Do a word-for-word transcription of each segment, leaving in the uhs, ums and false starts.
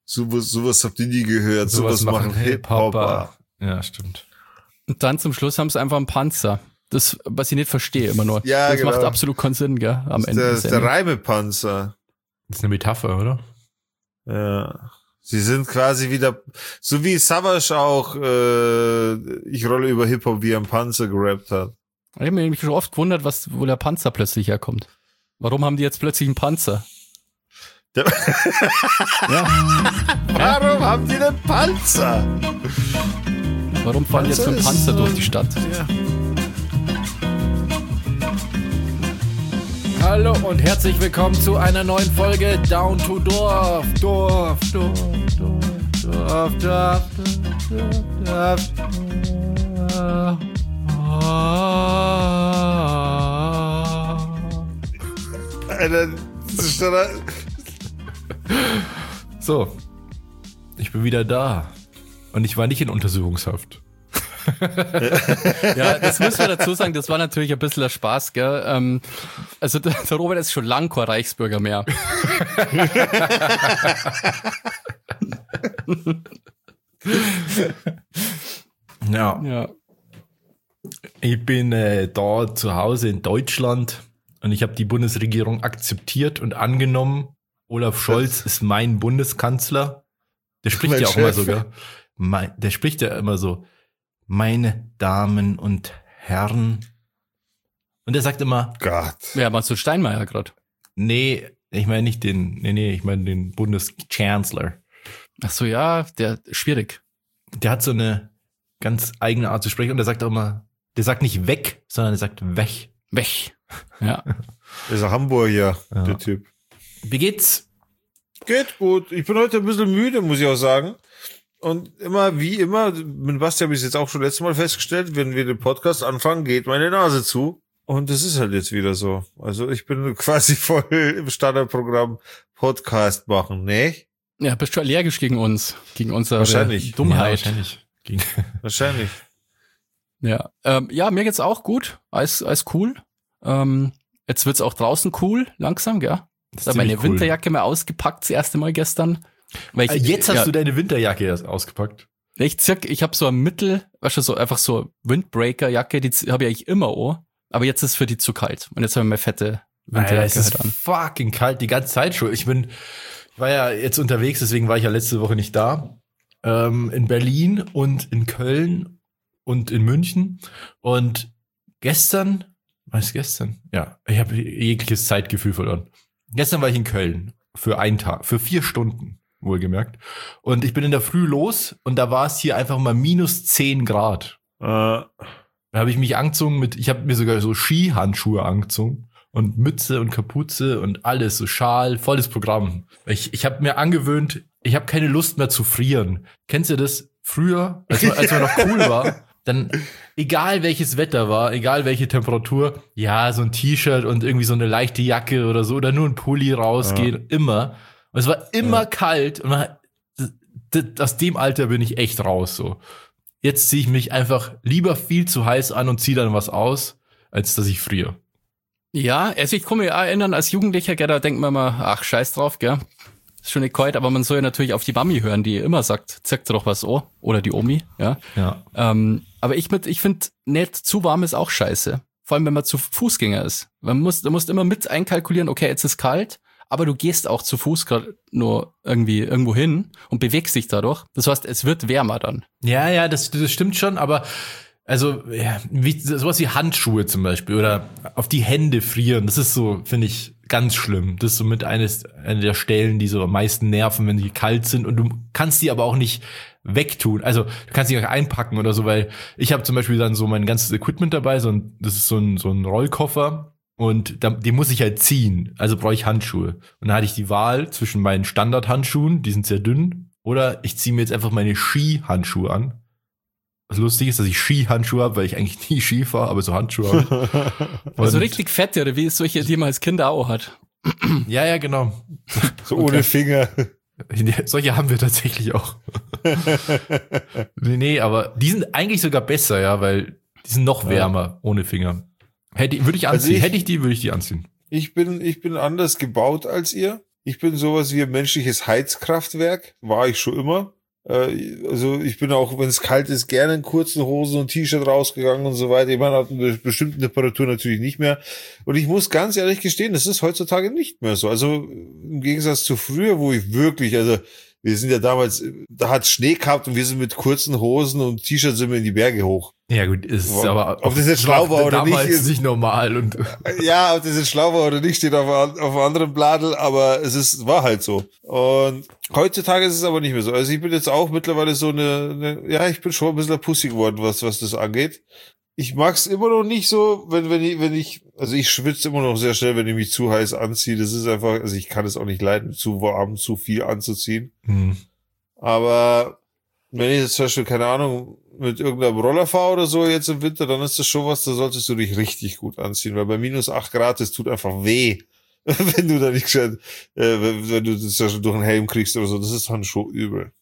sowas, sowas habt ihr nie gehört, Sowas, sowas, machen machen Hip-Hopper. Ja, stimmt. Und dann zum Schluss haben sie einfach einen Panzer. Das, was ich nicht verstehe immer nur. Ja, das genau. macht absolut keinen Sinn, gell, am Ende. Der, des der Endes. Reimepanzer. Das ist eine Metapher, oder? Ja. Sie sind quasi wieder, so wie Savage auch, äh, ich rolle über Hip-Hop wie ein Panzer gerappt hat. Ich habe mich schon oft gewundert, was, wo der Panzer plötzlich herkommt. Warum haben die jetzt plötzlich einen Panzer? Der Ja. Warum haben die einen Panzer? Warum fahren die jetzt mit dem Panzer ist Panzer so- durch die Stadt? Ja. Hallo und herzlich willkommen zu einer neuen Folge Down to Dorf. Dorf, Dorf, Dorf, Dorf, Dorf, Dorf, Dorf. Alter, das ist schon ein- So, ich bin wieder da. Und ich war nicht in Untersuchungshaft. Ja, das müssen wir dazu sagen, das war natürlich ein bisschen der Spaß, gell? Ähm, also der, der Robert ist schon lang kein Reichsbürger mehr. Ja, Ja. ich bin äh, da zu Hause in Deutschland und ich habe die Bundesregierung akzeptiert und angenommen. Olaf Scholz ist mein Bundeskanzler. Der spricht Mein ja auch immer Chef. so, gell? Mein, der spricht ja immer so, meine Damen und Herren. Und er sagt immer, Gott. Ja, meinst du Steinmeier gerade? nee, ich meine nicht den, nee, nee, ich meine den Bundeschancellor. Ach so, ja, der schwierig. Der hat so eine ganz eigene Art zu sprechen und der sagt auch immer, der sagt nicht weg, sondern er sagt weg. Weg. Ja. Das ist ein Hamburger, Ja. der Typ. Wie geht's? Geht gut. Ich bin heute ein bisschen müde, muss ich auch sagen. Und immer, wie immer, mit Basti habe ich es jetzt auch schon letztes Mal festgestellt, wenn wir den Podcast anfangen, geht meine Nase zu. Und das ist halt jetzt wieder so. Also ich bin quasi voll im Standardprogramm Podcast machen, ne? Ja, bist du allergisch gegen uns, gegen unsere Wahrscheinlich. Ja, Dummheit. wahrscheinlich. Ging- Wahrscheinlich. Ja, ähm, ja, mir geht's auch gut. Alles, alles cool. Ähm, jetzt wird's auch draußen cool, langsam, gell? Das Ich ist habe meine ziemlich cool. Winterjacke mal ausgepackt, das erste Mal gestern. Weil Äh, ich, Jetzt hast ja, du deine Winterjacke erst ausgepackt. ich zirk, ich habe so ein Mittel, weißt du, so einfach so Windbreaker-Jacke, die habe ich eigentlich immer auch. Aber jetzt ist für die zu kalt. Und jetzt habe ich meine fette Alter, es Winterjacke ist halt an. fucking kalt die ganze Zeit schon. Ich bin, ich war ja jetzt unterwegs, deswegen war ich ja letzte Woche nicht da. Ähm, in Berlin und in Köln und in München. Und gestern, was ist gestern? Ja, ich habe jegliches Zeitgefühl verloren. Gestern war ich in Köln für einen Tag, für vier Stunden, wohlgemerkt. Und ich bin in der Früh los und da war es hier einfach mal minus zehn Grad. Äh, Da habe ich mich angezogen mit, ich habe mir sogar so Skihandschuhe angezogen und Mütze und Kapuze und alles, so Schal, volles Programm. Ich, ich habe mir angewöhnt, ich habe keine Lust mehr zu frieren. Kennst du das? Früher, als man, als man noch cool war, dann egal welches Wetter war, egal welche Temperatur, ja, so ein T-Shirt und irgendwie so eine leichte Jacke oder so oder nur ein Pulli rausgehen, immer. Und es war immer Ja. kalt und man, d- d- aus dem Alter bin ich echt raus so. Jetzt ziehe ich mich einfach lieber viel zu heiß an und ziehe dann was aus, als dass ich friere. Ja, also ich kann mich auch erinnern, als Jugendlicher, gell, da denkt man immer, ach, scheiß drauf, gell. Ist schon nicht kalt, aber man soll ja natürlich auf die Mami hören, die immer sagt, zirkt dir doch was an. Oder die Omi, ja. Ja. Ähm, aber ich mit, ich finde, nicht zu warm ist auch scheiße. Vor allem, wenn man zu Fußgänger ist. Man muss, du musst immer mit einkalkulieren, okay, jetzt ist kalt, aber du gehst auch zu Fuß gerade nur irgendwie irgendwo hin und bewegst dich dadurch. Das heißt, es wird wärmer dann. Ja, ja, das, das stimmt schon, aber also ja, wie, sowas wie Handschuhe zum Beispiel oder auf die Hände frieren, das ist so, finde ich, ganz schlimm. Das ist so mit eines, eine der Stellen, die so am meisten nerven, wenn die kalt sind und du kannst die aber auch nicht wegtun. Also du kannst die auch einpacken oder so, weil ich habe zum Beispiel dann so mein ganzes Equipment dabei, so ein, das ist so ein, so ein Rollkoffer. Und da, den muss ich halt ziehen, also brauche ich Handschuhe. Und da hatte ich die Wahl zwischen meinen Standardhandschuhen, die sind sehr dünn, oder ich ziehe mir jetzt einfach meine Skihandschuhe an. Was lustig ist, dass ich Skihandschuhe habe, weil ich eigentlich nie Ski fahre, aber so Handschuhe habe. Also richtig fette, oder wie es solche, die man als Kind auch hat. Ja, ja, genau. so ohne Finger. Ja, solche haben wir tatsächlich auch. nee, nee, aber die sind eigentlich sogar besser, ja, weil die sind noch wärmer, ohne Finger. Hätte, würde ich Also anziehen. ich- Hätte ich die, würde ich die anziehen. Ich bin, ich bin anders gebaut als ihr. Ich bin sowas wie ein menschliches Heizkraftwerk, war ich schon immer. Also ich bin auch, wenn es kalt ist, gerne in kurzen Hosen und T-Shirt rausgegangen und so weiter. Ich meine, ab einer bestimmten Temperatur natürlich nicht mehr. Und ich muss ganz ehrlich gestehen, das ist heutzutage nicht mehr so. Also im Gegensatz zu früher, wo ich wirklich, also wir sind ja damals, da hat es Schnee gehabt und wir sind mit kurzen Hosen und T-Shirts sind wir in die Berge hoch. Ja gut, ist Wow. aber Ob das jetzt schlau war oder nicht, damals ist nicht normal und ja, ob das jetzt schlau war oder nicht, steht auf, auf einem anderen Bladel, aber es ist, war halt so. Und heutzutage ist es aber nicht mehr so. Also ich bin jetzt auch mittlerweile so eine, eine ja, ich bin schon ein bisschen ein Pussy geworden, was, was das angeht. Ich mag's immer noch nicht so, wenn, wenn ich, wenn ich, also ich schwitze immer noch sehr schnell, wenn ich mich zu heiß anziehe. Das ist einfach, also ich kann es auch nicht leiden, zu warm, zu viel anzuziehen. hm. Aber wenn ich jetzt zum Beispiel, keine Ahnung, mit irgendeinem Roller fahre oder so jetzt im Winter, dann ist das schon was, da solltest du dich richtig gut anziehen, weil bei minus acht Grad, das tut einfach weh, wenn du da nicht gescheit, äh, wenn, wenn du das ja schon durch einen Helm kriegst oder so, das ist dann schon übel.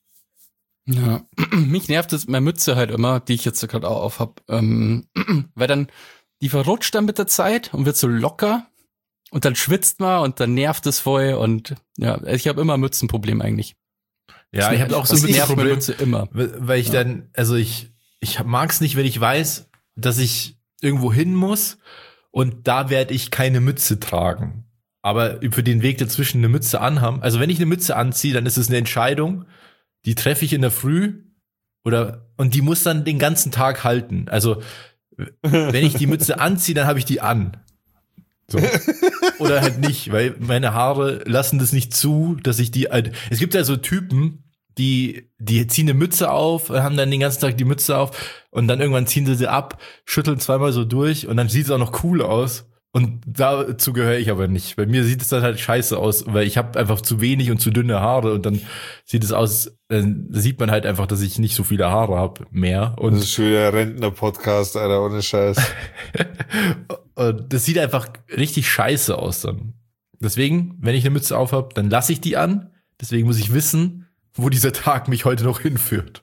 Ja, mich nervt das, meine Mütze halt immer, die ich jetzt gerade auch auf hab, ähm, weil dann, die verrutscht dann mit der Zeit und wird so locker und dann schwitzt man und dann nervt es voll und ja, ich habe immer ein Mützenproblem eigentlich. Ja, ich habe auch so ein Das bisschen nervt meine Problem, Mütze immer. weil ich Ja. dann, also ich, ich mag's nicht, wenn ich weiß, dass ich irgendwo hin muss und da werde ich keine Mütze tragen. Aber für den Weg dazwischen eine Mütze anhaben. Also wenn ich eine Mütze anziehe, dann ist es eine Entscheidung, die treffe ich in der Früh oder und die muss dann den ganzen Tag halten. Also wenn ich die Mütze anziehe, dann habe ich die an. So. Oder halt nicht, weil meine Haare lassen das nicht zu, dass ich die halt. Es gibt ja so Typen, die, die ziehen eine Mütze auf, haben dann den ganzen Tag die Mütze auf und dann irgendwann ziehen sie sie ab, schütteln zweimal so durch und dann sieht es auch noch cool aus. Und dazu gehöre ich aber nicht. Bei mir sieht es dann halt scheiße aus, weil ich habe einfach zu wenig und zu dünne Haare und dann sieht es aus, dann sieht man halt einfach, dass ich nicht so viele Haare habe mehr. Und Das ist schon wieder ein Rentner-Podcast, Alter, ohne Scheiß. Und das sieht einfach richtig scheiße aus dann. Deswegen, wenn ich eine Mütze auf habe, dann lasse ich die an. Deswegen muss ich wissen, wo dieser Tag mich heute noch hinführt.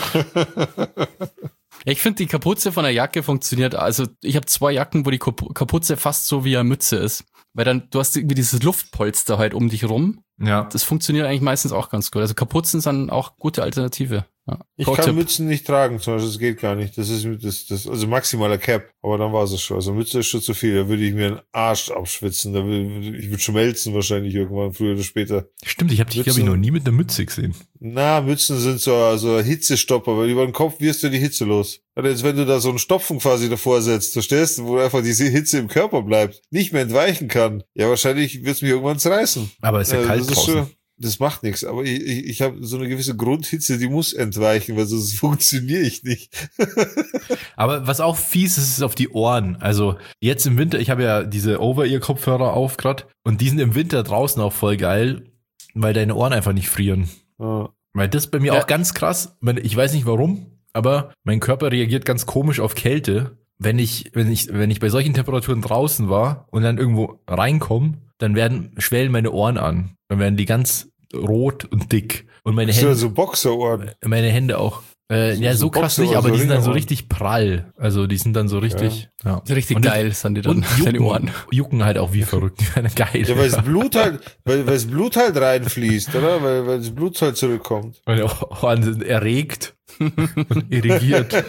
Ich finde, die Kapuze von der Jacke funktioniert. Also ich habe zwei Jacken, wo die Kapuze fast so wie eine Mütze ist. Weil dann, du hast irgendwie dieses Luftpolster halt um dich rum. Ja. Das funktioniert eigentlich meistens auch ganz gut. Also Kapuzen sind auch gute Alternative. Ja. Ich Pro kann Tipp. Mützen nicht tragen, zum Beispiel, das geht gar nicht. Das ist, das, das, also maximaler Cap, aber dann war es schon. Also Mütze ist schon zu viel, da würde ich mir einen Arsch abschwitzen, da würde, ich würde schmelzen wahrscheinlich irgendwann, früher oder später. Stimmt, ich habe dich, glaube ich, noch nie mit einer Mütze gesehen. Na, Mützen sind so, so Hitzestopper, weil über den Kopf wirst du die Hitze los. Also jetzt, wenn du da so einen Stopfen quasi davor setzt, verstehst du, wo einfach diese Hitze im Körper bleibt, nicht mehr entweichen kann, ja, wahrscheinlich wird es mich irgendwann zerreißen. Aber es ist ja Äh, kalt das ist draußen. schon, das macht nichts, aber ich, ich, ich habe so eine gewisse Grundhitze, die muss entweichen, weil sonst funktioniere ich nicht. Aber was auch fies ist, ist auf die Ohren. Also jetzt im Winter, ich habe ja diese Over-Ear-Kopfhörer auf grad und die sind im Winter draußen auch voll geil, weil deine Ohren einfach nicht frieren. Ja. Weil das ist bei mir Ja. auch ganz krass. Ich weiß nicht warum, aber mein Körper reagiert ganz komisch auf Kälte. Wenn ich, wenn ich, wenn ich bei solchen Temperaturen draußen war und dann irgendwo reinkomme, dann werden, schwellen meine Ohren an. Dann werden die ganz rot und dick. Und meine Das sind Hände, ja so Boxerohren. meine Hände auch. Äh, So- ja, so so krass Boxerohren, nicht, aber so die sind dann so Ringerohren. richtig prall. Also die sind dann so richtig, ja. Richtig Und das- geil sind die dann, Und deine jucken, Ohren. jucken halt auch wie verrückt. Die werden geil. Ja, weil das Blut halt, weil, weil das Blut halt reinfließt, oder? Weil, weil das Blut halt zurückkommt. Meine Ohren sind erregt und irrigiert.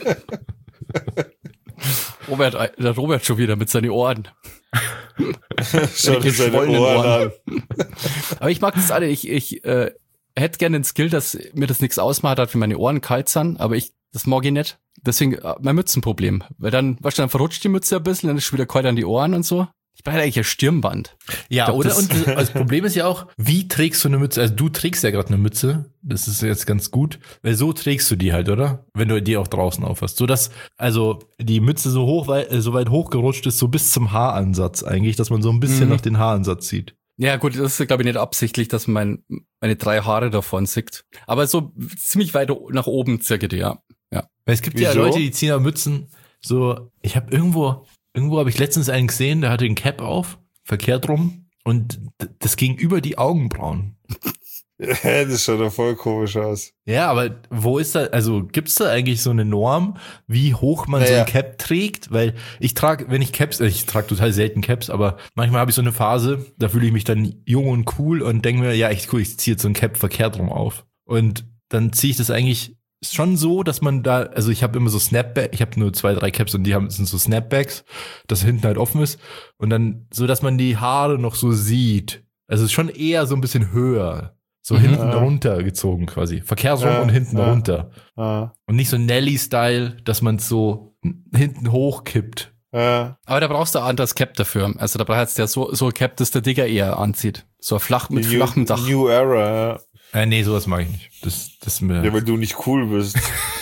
Robert, der Robert schon wieder mit seinen Ohren. Schau dir seine geschwollenen Ohren Ohren. an. Aber ich mag das alle. Ich, ich äh, hätte gerne den Skill, dass mir das nichts ausmacht hat, wenn meine Ohren kalt sind, aber ich, das mag ich nicht. Deswegen äh, mein Mützenproblem. Weil dann, weißt du, dann verrutscht die Mütze ein bisschen, dann ist schon wieder kalt an die Ohren und so. Ich brauche eigentlich ein Stirnband. Ja, glaub, oder? das- Und das, das Problem ist ja auch, wie trägst du eine Mütze? Also du trägst ja gerade eine Mütze. Das ist jetzt ganz gut. Weil so trägst du die halt, oder? Wenn du die auch draußen aufhast. So dass, also die Mütze so hoch, weit, äh, so weit hochgerutscht ist, so bis zum Haaransatz eigentlich, dass man so ein bisschen Mhm. nach den Haaransatz sieht. Ja gut, das ist, glaube ich, nicht absichtlich, dass man mein, meine drei Haare davon sieht. Aber so ziemlich weit o- nach oben circa die, ja. Ja. Weil es gibt ja Wieso? Leute, die ziehen ja Mützen so, ich habe irgendwo, irgendwo habe ich letztens einen gesehen, der hatte einen Cap auf, verkehrt rum und d- das ging über die Augenbrauen. Das schaut doch voll komisch aus. Ja, aber wo ist da, also gibt's da eigentlich so eine Norm, wie hoch man Naja. so ein Cap trägt? Weil ich trage, wenn ich Caps, ich trage total selten Caps, aber manchmal habe ich so eine Phase, da fühle ich mich dann jung und cool und denke mir, ja echt cool, ich ziehe jetzt so ein Cap verkehrt rum auf. Und dann ziehe ich das eigentlich schon so, dass man da, also ich habe immer so Snapback, ich habe nur zwei, drei Caps und die haben sind so Snapbacks, dass hinten halt offen ist und dann so, dass man die Haare noch so sieht. Also es ist schon eher so ein bisschen höher. So Mhm. hinten Ja. runter gezogen quasi. Verkehrsrum Ja, und hinten ja. runter. Ah, Und nicht so Nelly-Style, dass man es so hinten hochkippt. ja. Aber da brauchst du ein anderes Cap dafür. Also da brauchst du ja so, so ein Cap, das der Digger eher anzieht. So flach mit Die flachem New, Dach. New Era, ja. Äh, nee, sowas mag ich nicht. Das, das ist mir. Ja, weil du nicht cool bist.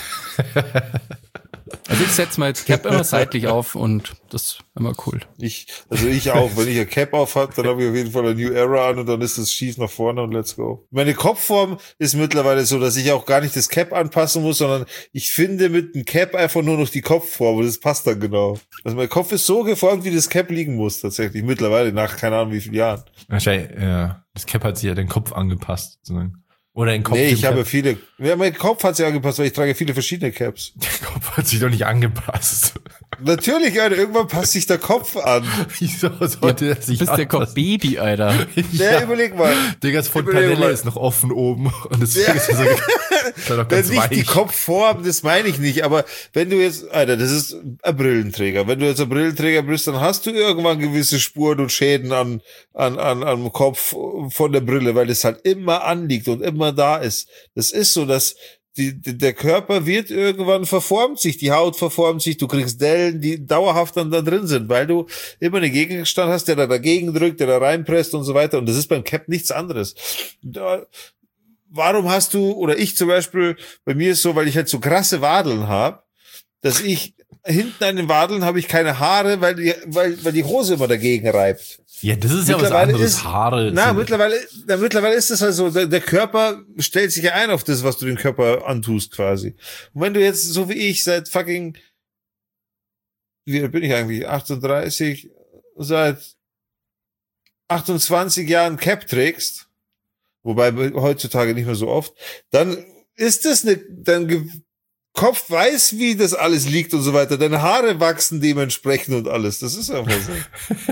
Also ich setze mal das Cap immer seitlich auf und das ist immer cool. Ich, also ich auch. Wenn ich ein Cap auf habe, dann habe ich auf jeden Fall eine New Era an und dann ist es schief nach vorne und let's go. Meine Kopfform ist mittlerweile so, dass ich auch gar nicht das Cap anpassen muss, sondern ich finde mit dem Cap einfach nur noch die Kopfform und das passt dann genau. Also mein Kopf ist so geformt, wie das Cap liegen muss tatsächlich. Mittlerweile, nach keine Ahnung wie vielen Jahren. Wahrscheinlich, ja. Das Cap hat sich ja den Kopf angepasst. Sozusagen. Oder den Kopf. Nee, dem ich habe Cap. viele, ja, mein Kopf hat sich angepasst, weil ich trage viele verschiedene Caps. Der Kopf hat sich doch nicht angepasst. Natürlich, Alter, irgendwann passt sich der Kopf an. Wieso sollte er sich Du bist der Kopf anpassen? Baby, Alter. Ja, Ja. überleg mal. Diggas Überleg Fontanelle mal. ist noch offen oben. Und deswegen Ja. ist er so, ist er doch Ja, ganz nicht die weich. Kopfform, das meine ich nicht, aber wenn du jetzt, Alter, das ist ein Brillenträger. Wenn du jetzt ein Brillenträger bist, dann hast du irgendwann gewisse Spuren und Schäden an, an, an, am Kopf von der Brille, weil es halt immer anliegt und immer da ist. Das ist so, dass die, die, der Körper wird irgendwann verformt sich, die Haut verformt sich, du kriegst Dellen, die dauerhaft dann da drin sind, weil du immer einen Gegenstand hast, der da dagegen drückt, der da reinpresst und so weiter. Und das ist beim Cap nichts anderes. Da, warum hast du, oder ich zum Beispiel, bei mir ist so, weil ich halt so krasse Wadeln habe, dass ich hinten an den Wadeln habe ich keine Haare, weil die, weil, weil die Hose immer dagegen reibt. Ja, das ist ja was Mittlerweile anderes. ist- Haare. Na, sind- mittlerweile, na, mittlerweile ist es halt so, der, der Körper stellt sich ja ein auf das, was du dem Körper antust quasi. Und wenn du jetzt, so wie ich, seit fucking, wie alt bin ich eigentlich, achtunddreißig, seit achtundzwanzig Jahren Cap trägst, wobei heutzutage nicht mehr so oft, dann ist das eine, dein Ge- Kopf weiß, wie das alles liegt und so weiter. Deine Haare wachsen dementsprechend und alles. Das ist einfach so.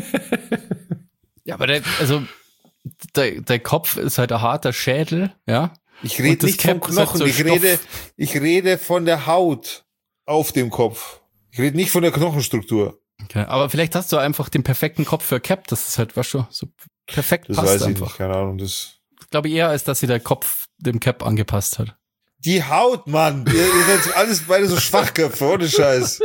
Ja, aber der, also der, der Kopf ist halt ein harter Schädel, ja. Ich Und rede das nicht vom Cap ist halt Knochen, so ich Stoff. rede, ich rede von der Haut auf dem Kopf. Ich rede nicht von der Knochenstruktur. Okay. Aber vielleicht hast du einfach den perfekten Kopf für Cap, das ist halt, weißt du, so perfekt Das passt weiß ich einfach. nicht, keine Ahnung. Das Ich glaube eher, als dass sich der Kopf dem Cap angepasst hat. die Haut, Mann. Ihr, ihr seid alles beide so Schwachköpfe, ohne Scheiß.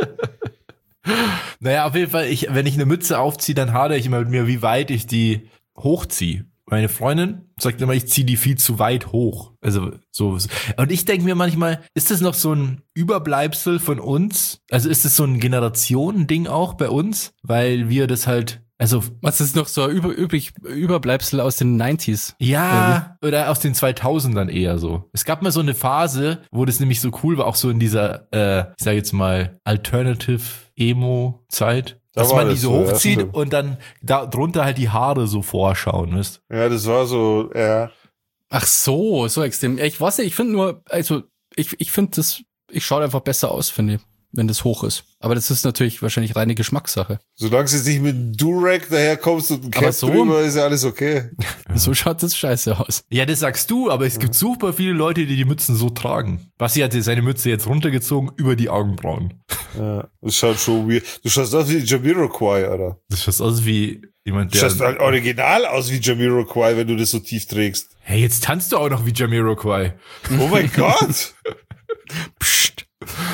Naja, auf jeden Fall, ich, wenn ich eine Mütze aufziehe, dann hadere ich immer mit mir, wie weit ich die hochziehe. Meine Freundin sagt immer, ich ziehe die viel zu weit hoch. Also so. Und ich denke mir manchmal, ist das noch so ein Überbleibsel von uns? Also ist das so ein Generationending auch bei uns? Weil wir das halt, also Was ist noch so ein über, übrig, Überbleibsel aus den neunziger? ja, oder aus den zweitausendern eher so. Es gab mal so eine Phase, wo das nämlich so cool war, auch so in dieser, äh, ich sag jetzt mal, Alternative-Emo-Zeit. Da Dass war man die das so so, ja, hochzieht stimmt. und dann da drunter halt die Haare so vorschauen, wisst? Ja, das war so, ja. Ach so, so extrem. Ich weiß nicht, ich finde nur, also ich, ich finde das, ich schaue einfach besser aus, finde ich, wenn das hoch ist. Aber das ist natürlich wahrscheinlich reine Geschmackssache. Solange du jetzt nicht mit einem Durag daherkommst und ein Aber Cap so- drüber, ist ja alles okay. So schaut das scheiße aus. Ja, das sagst du, aber es gibt super viele Leute, die die Mützen so tragen. Basti hat seine Mütze jetzt runtergezogen über die Augenbrauen. Ja, das schaut schon weird. Du schaust aus wie Jamiroquai, Alter. Das schaut aus wie jemand, Du der... schaust halt original aus wie Jamiroquai, wenn du das so tief trägst. Hey, jetzt tanzt du auch noch wie Jamiroquai. Oh mein Gott! Psst.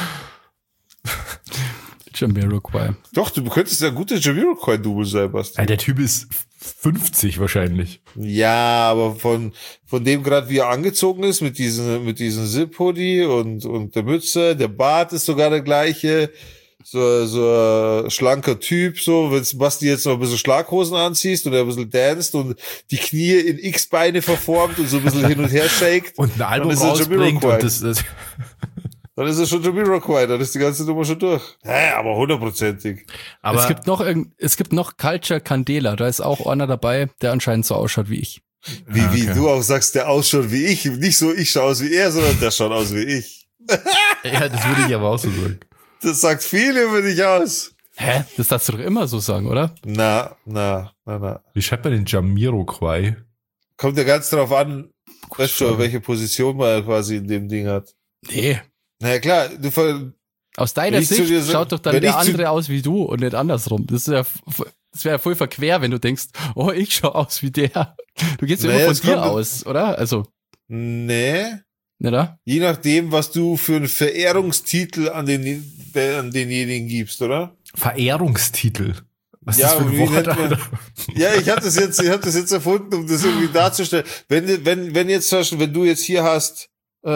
Jamiroquai. Doch, du könntest ja gute Jamiroquai-Double sein, Basti. Ja, der Typ ist fünfzig wahrscheinlich. Ja, aber von, von dem gerade, wie er angezogen ist, mit diesem, mit diesem Zip-Hoodie und, und der Mütze, der Bart ist sogar der gleiche. So, so ein schlanker Typ, so, wenn Basti jetzt noch ein bisschen Schlaghosen anziehst und er ein bisschen danced und die Knie in X-Beine verformt und so ein bisschen hin und her shakt, Und ein Album Dann ist er rausbringt Jamiroquai. und das, das dann ist er schon Jamiroquai, dann ist die ganze Nummer schon durch. Hä, aber hundertprozentig. aber es gibt noch irgend, es gibt noch Culture Candela, da ist auch einer dabei, der anscheinend so ausschaut wie ich. Wie, Ah, wie okay. du auch sagst, der ausschaut wie ich. Nicht so, ich schaue aus wie er, sondern der schaut aus wie ich. Ja, das würde ich aber auch so sagen. Das sagt viel über dich aus. Hä? Das darfst du doch immer so sagen, oder? Na, na, na, na. Wie schreibt man den Jamiroquai? Kommt ja ganz drauf an, weißt du, welche Position man quasi in dem Ding hat. Nee. Na ja, klar, du ver Aus deiner Wenn ich zu Sicht dir sag- schaut doch dann wenn der ich zu- andere aus wie du und nicht andersrum. Das ist ja, f- das wäre ja voll verquer, wenn du denkst, oh, ich schau aus wie der. Du gehst ja Naja, immer es von dir kommt- aus, oder? Also, Nee. oder? Je nachdem, was du für einen Verehrungstitel an, den, an denjenigen gibst, oder? Verehrungstitel. Was ist Ja, das für ein wie Wort, nennt man- Alter? Ja, ich habe das jetzt, ich habe das jetzt erfunden, um das irgendwie darzustellen. Wenn, wenn, wenn jetzt, zum Beispiel, wenn du jetzt hier hast, äh,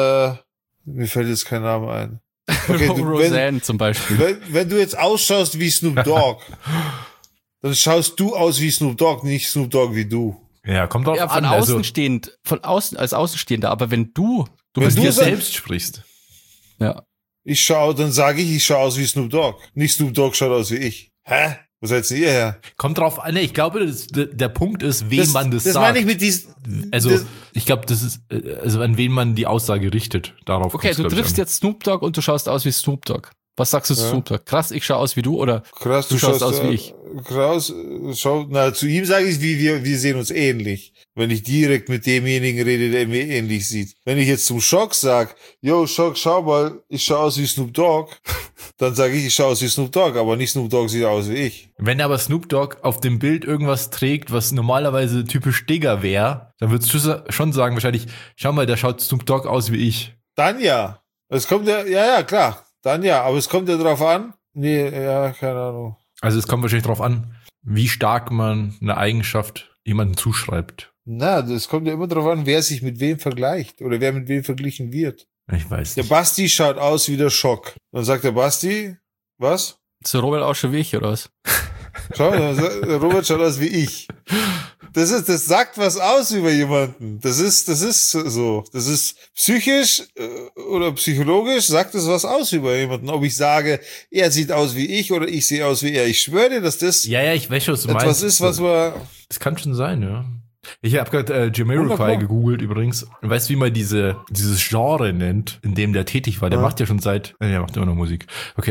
mir fällt jetzt kein Name ein. Okay, du, wenn, Roseanne zum Beispiel. wenn, wenn du jetzt ausschaust wie Snoop Dogg, dann schaust du aus wie Snoop Dogg, nicht Snoop Dogg wie du. Ja, kommt drauf Ja, von an. außen Also, stehend, von außen, als Außenstehender, aber wenn du, du Wenn bist du dir sag- selbst, selbst sprichst. ja. Ich schaue, dann sage ich, ich schaue aus wie Snoop Dogg. Nicht Snoop Dogg schaut aus wie ich. Hä? Wo seid ihr her? Kommt drauf an. Nee, ich glaube, das, der, der Punkt ist, wem Das, man das, das sagt. meine ich mit diesem. also, das, ich glaube, das ist, äh, also an wen man die Aussage richtet. Darauf Okay, kommt's, du glaub ich, triffst an. jetzt Snoop Dogg und du schaust aus wie Snoop Dogg. Was sagst du zu Ja. Snoop Dogg? Krass, ich schaue aus wie du, oder? krass, du schaust aus wie ich. Krass, schau, na, zu ihm sage ich, wie wir, wir sehen uns ähnlich. Wenn ich direkt mit demjenigen rede, der mir ähnlich sieht. Wenn ich jetzt zum Schock sag, yo, Schock, schau mal, ich schaue aus wie Snoop Dogg, dann sage ich, ich schaue aus wie Snoop Dogg, aber nicht Snoop Dogg sieht aus wie ich. Wenn aber Snoop Dogg auf dem Bild irgendwas trägt, was normalerweise typisch Digger wäre, dann würdest du sa- schon sagen, wahrscheinlich, schau mal, da schaut Snoop Dogg aus wie ich. Dann ja. Es kommt ja, ja, ja, klar. Dann ja, aber es kommt ja drauf an. Nee, ja, keine Ahnung. Also es kommt wahrscheinlich drauf an, wie stark man eine Eigenschaft jemandem zuschreibt. Na, das kommt ja immer drauf an, wer sich mit wem vergleicht oder wer mit wem verglichen wird. Ich weiß Der nicht. Basti schaut aus wie der Schock. Dann sagt der Basti, was? So Robert auch schon wie ich, oder was? Schau, dann sagt- der Robert schaut aus wie ich. Das ist, das sagt was aus über jemanden. Das ist, das ist so. Das ist psychisch äh, oder psychologisch sagt es was aus über jemanden. Ob ich sage, er sieht aus wie ich oder ich sehe aus wie er. Ich schwöre dir, dass das Ja, ja, ich weiß schon, was du etwas meinst. ist, was man, Das kann schon sein, ja. Ich habe gerade äh, Jamiroquai Wunderbar. gegoogelt übrigens. Weißt du, wie man diese, dieses Genre nennt, in dem der tätig war? Der Ja. macht ja schon seit, äh, der macht immer noch Musik. Okay.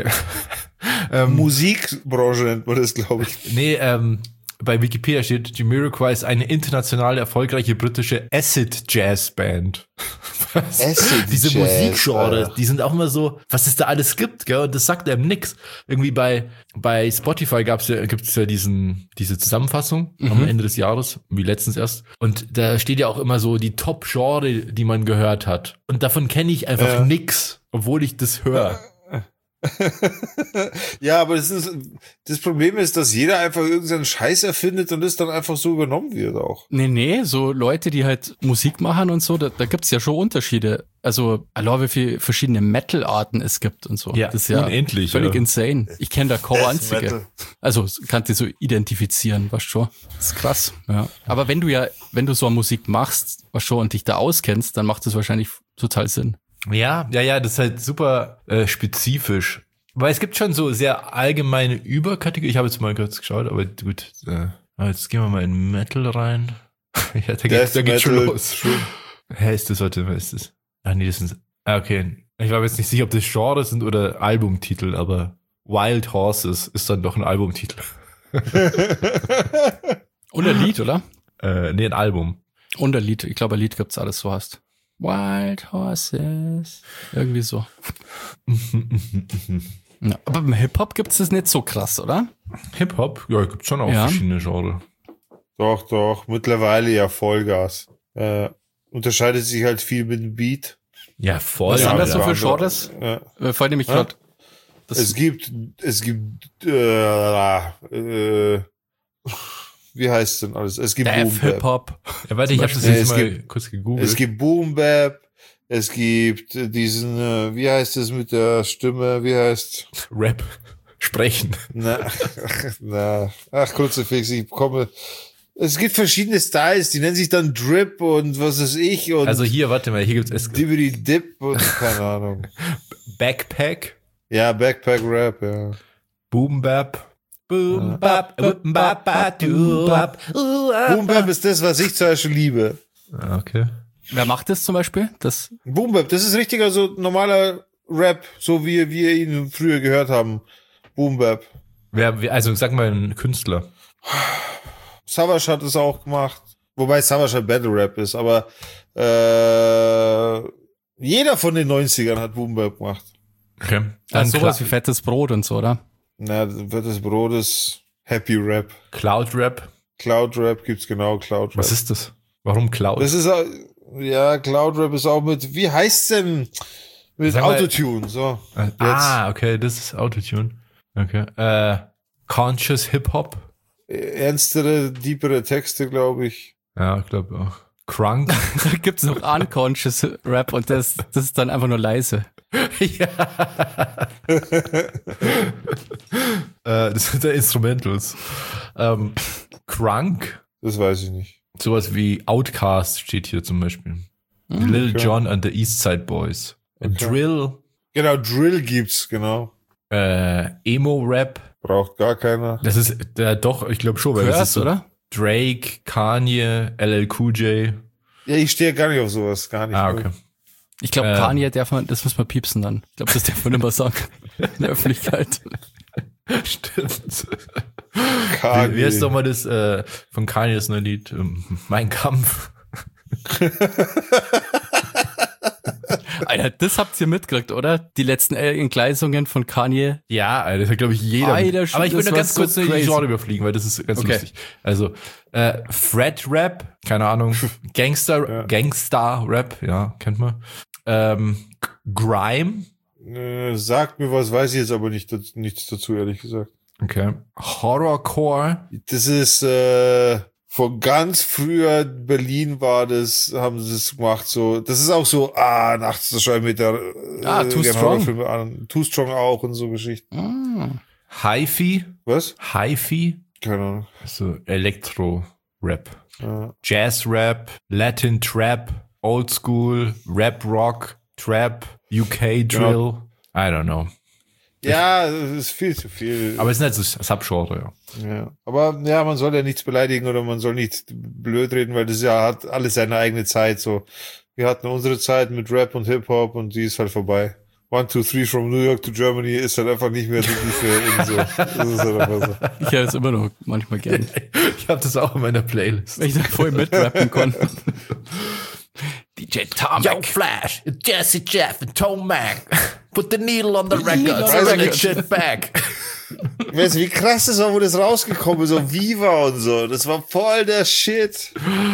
ähm, Musikbranche nennt man das, glaube ich. nee, ähm, bei Wikipedia steht, Jamiroquai ist eine international erfolgreiche britische Acid-Jazz-Band. Was? Acid Diese Jazz, Musikgenres, Alter. die sind auch immer so, was es da alles gibt, gell? Und das sagt einem nix. Irgendwie bei, bei Spotify gab's ja, gibt's ja diesen, diese Zusammenfassung am Ende des Jahres, wie letztens erst. Und da steht ja auch immer so die Top-Genre, die man gehört hat. Und davon kenne ich einfach Ja. nix, obwohl ich das höre. Ja, aber das ist, das Problem ist, dass jeder einfach irgendeinen Scheiß erfindet und das dann einfach so übernommen wird auch. Nee, nee, so Leute, die halt Musik machen und so, da, da gibt's ja schon Unterschiede. Also, allein wie viele verschiedene Metal-Arten es gibt und so. Ja, das ist ja unendlich, völlig ja. insane. Ich kenne da kaum Death einzige. Metal. Also, kannst du so identifizieren, was schon. Das ist krass, ja. Aber wenn du ja, wenn du so Musik machst, was schon, und dich da auskennst, dann macht das wahrscheinlich total Sinn. Ja, ja, ja, das ist halt super äh, spezifisch. Weil es gibt schon so sehr allgemeine Überkategorien. Ich habe jetzt mal kurz geschaut, aber gut. Äh, jetzt gehen wir mal in Metal rein. Ja, da geht's, da geht's schon Metal, los. schon. Hä, ist das, warte, was ist das? Ah, nee, das ist, ah, okay. Ich war mir jetzt nicht sicher, ob das Genres sind oder Albumtitel, aber Wild Horses ist dann doch ein Albumtitel. Und ein Lied, oder? Äh, nee, ein Album. Und ein Lied. Ich glaube, ein Lied gibt's alles, so hast. Wild Horses. Irgendwie so. Ja, aber beim Hip-Hop gibt's das nicht so krass, oder? Hip-Hop? Ja, gibt schon auch Ja. verschiedene Genres. Doch, doch, mittlerweile ja Vollgas. Äh, unterscheidet sich halt viel mit dem Beat. Ja, voll. Was Ja, sind das so aber für andere- Genres? Ja. Äh, Vor allem ich Ja? gerade. Es gibt, es gibt, äh, äh, wie heißt es denn alles? Es gibt Boom Death Bap. Hip-Hop. Ja, warte, ich habe das Nee, jetzt es mal gibt- kurz gegoogelt. Es gibt Boom Bap. Es gibt äh, diesen, äh, wie heißt es mit der Stimme? Wie heißt? Rap. Sprechen. Na, na, ach, Kruzifix, ich komme. Es gibt verschiedene Styles, die nennen sich dann Drip und was weiß ich und Also hier, warte mal, hier gibt's es Dibbity Dip und keine Ahnung. Backpack, Ja, Backpack Rap, ja. Boom Bap, Boom bap, boom bap, bap, du bap. Boom Bap ist das, was ich zum Beispiel liebe. Okay. Wer macht das zum Beispiel? Das Boom Bap, das ist richtiger so normaler Rap, so wie wir ihn früher gehört haben. Boom Bap. Wer, wer, also sag mal ein Künstler. Savage hat es auch gemacht. Wobei Savage halt Battle Rap ist, aber äh, jeder von den neunzigern hat Boom Bap gemacht. Okay. Dann Dann sowas Cla- wie fettes Brot und so, oder? Na, das Brot ist Happy Rap. Cloud Rap. Cloud Rap gibt's genau, Cloud Rap. Was ist das? Warum Cloud? Das ist, auch- ja, Cloud Rap ist auch mit, wie heißt's denn? Mit Sag mal- Autotune, so. Äh, ah, okay, das ist Autotune. Okay. Äh, Conscious Hip Hop. Ernstere, deepere Texte, glaube ich. Ja, ich glaube auch. Crunk. Da gibt's noch Unconscious Rap und das, das ist dann einfach nur leise. ja. äh, das sind ja Instrumentals. Ähm, Crunk. Das weiß ich nicht. Sowas wie Outkast steht hier zum Beispiel. Lil okay. Jon and the East Side Boys. Okay. Drill. Genau, Drill gibt's, genau. Äh, Emo-Rap. Braucht gar keiner. Das ist, äh, doch, ich glaube schon, weil das ist Curse, so oder? Drake, Kanye, L L Cool J. Ja, ich stehe gar nicht auf sowas, gar nicht. Ah, okay. Ich glaube, Ähm. Kanye darf man, das muss man piepsen dann. Ich glaube, das darf man immer sagen. In der Öffentlichkeit. Stimmt. Kanye. Wie, wie heißt doch mal das äh, von Kanye das neue Lied? Ähm, Mein Kampf. Alter, das habt ihr mitgekriegt, oder? Die letzten Entgleisungen von Kanye. Ja, Alter, das hat, glaube ich, jeder. Alter, mit. Aber ich will das nur war ganz so kurz die crazy. Genre überfliegen, weil das ist ganz Okay. lustig. Also, äh, Fred Rap, keine Ahnung. Gangster, Ja. Gangster Rap, ja, kennt man. Ähm, Grime. Äh, sagt mir was, weiß ich jetzt aber nicht, das- nichts dazu, ehrlich gesagt. Okay. Horrorcore. Das ist, äh, von ganz früher Berlin war das, haben sie das gemacht, so. Das ist auch so, ah, nachts zu schreiben mit der, äh, Ah, Too gerne Strong. Horrorfilme an. Too Strong auch und so Geschichten. Mm. Hi-Fi. Was? Hi-Fi. Keine Ahnung. Also Elektro-Rap. Ja. Jazz-Rap, Latin Trap, Old School, Rap Rock, Trap, U K Drill. Genau. I don't know. Ja, das ist viel zu viel. Aber es sind halt so Subgenre, ja. Ja. Aber ja, man soll ja nichts beleidigen oder man soll nicht blöd reden, weil das ja hat alles seine eigene Zeit. So, wir hatten unsere Zeit mit Rap und Hip-Hop und die ist halt vorbei. One, two, three from New York to Germany ist halt einfach nicht mehr die für so. Das ist halt einfach so. Ich höre es immer noch manchmal gern. Ich habe das auch in meiner Playlist. Wenn ich da voll mitrappen konnte. D J Tomek. Flash, Jesse Jeff and Tomac. Put the needle on the needle on the bring record. shit back. Weißt du, wie krass das war, wo das rausgekommen ist, so Viva und so. Das war voll der Shit.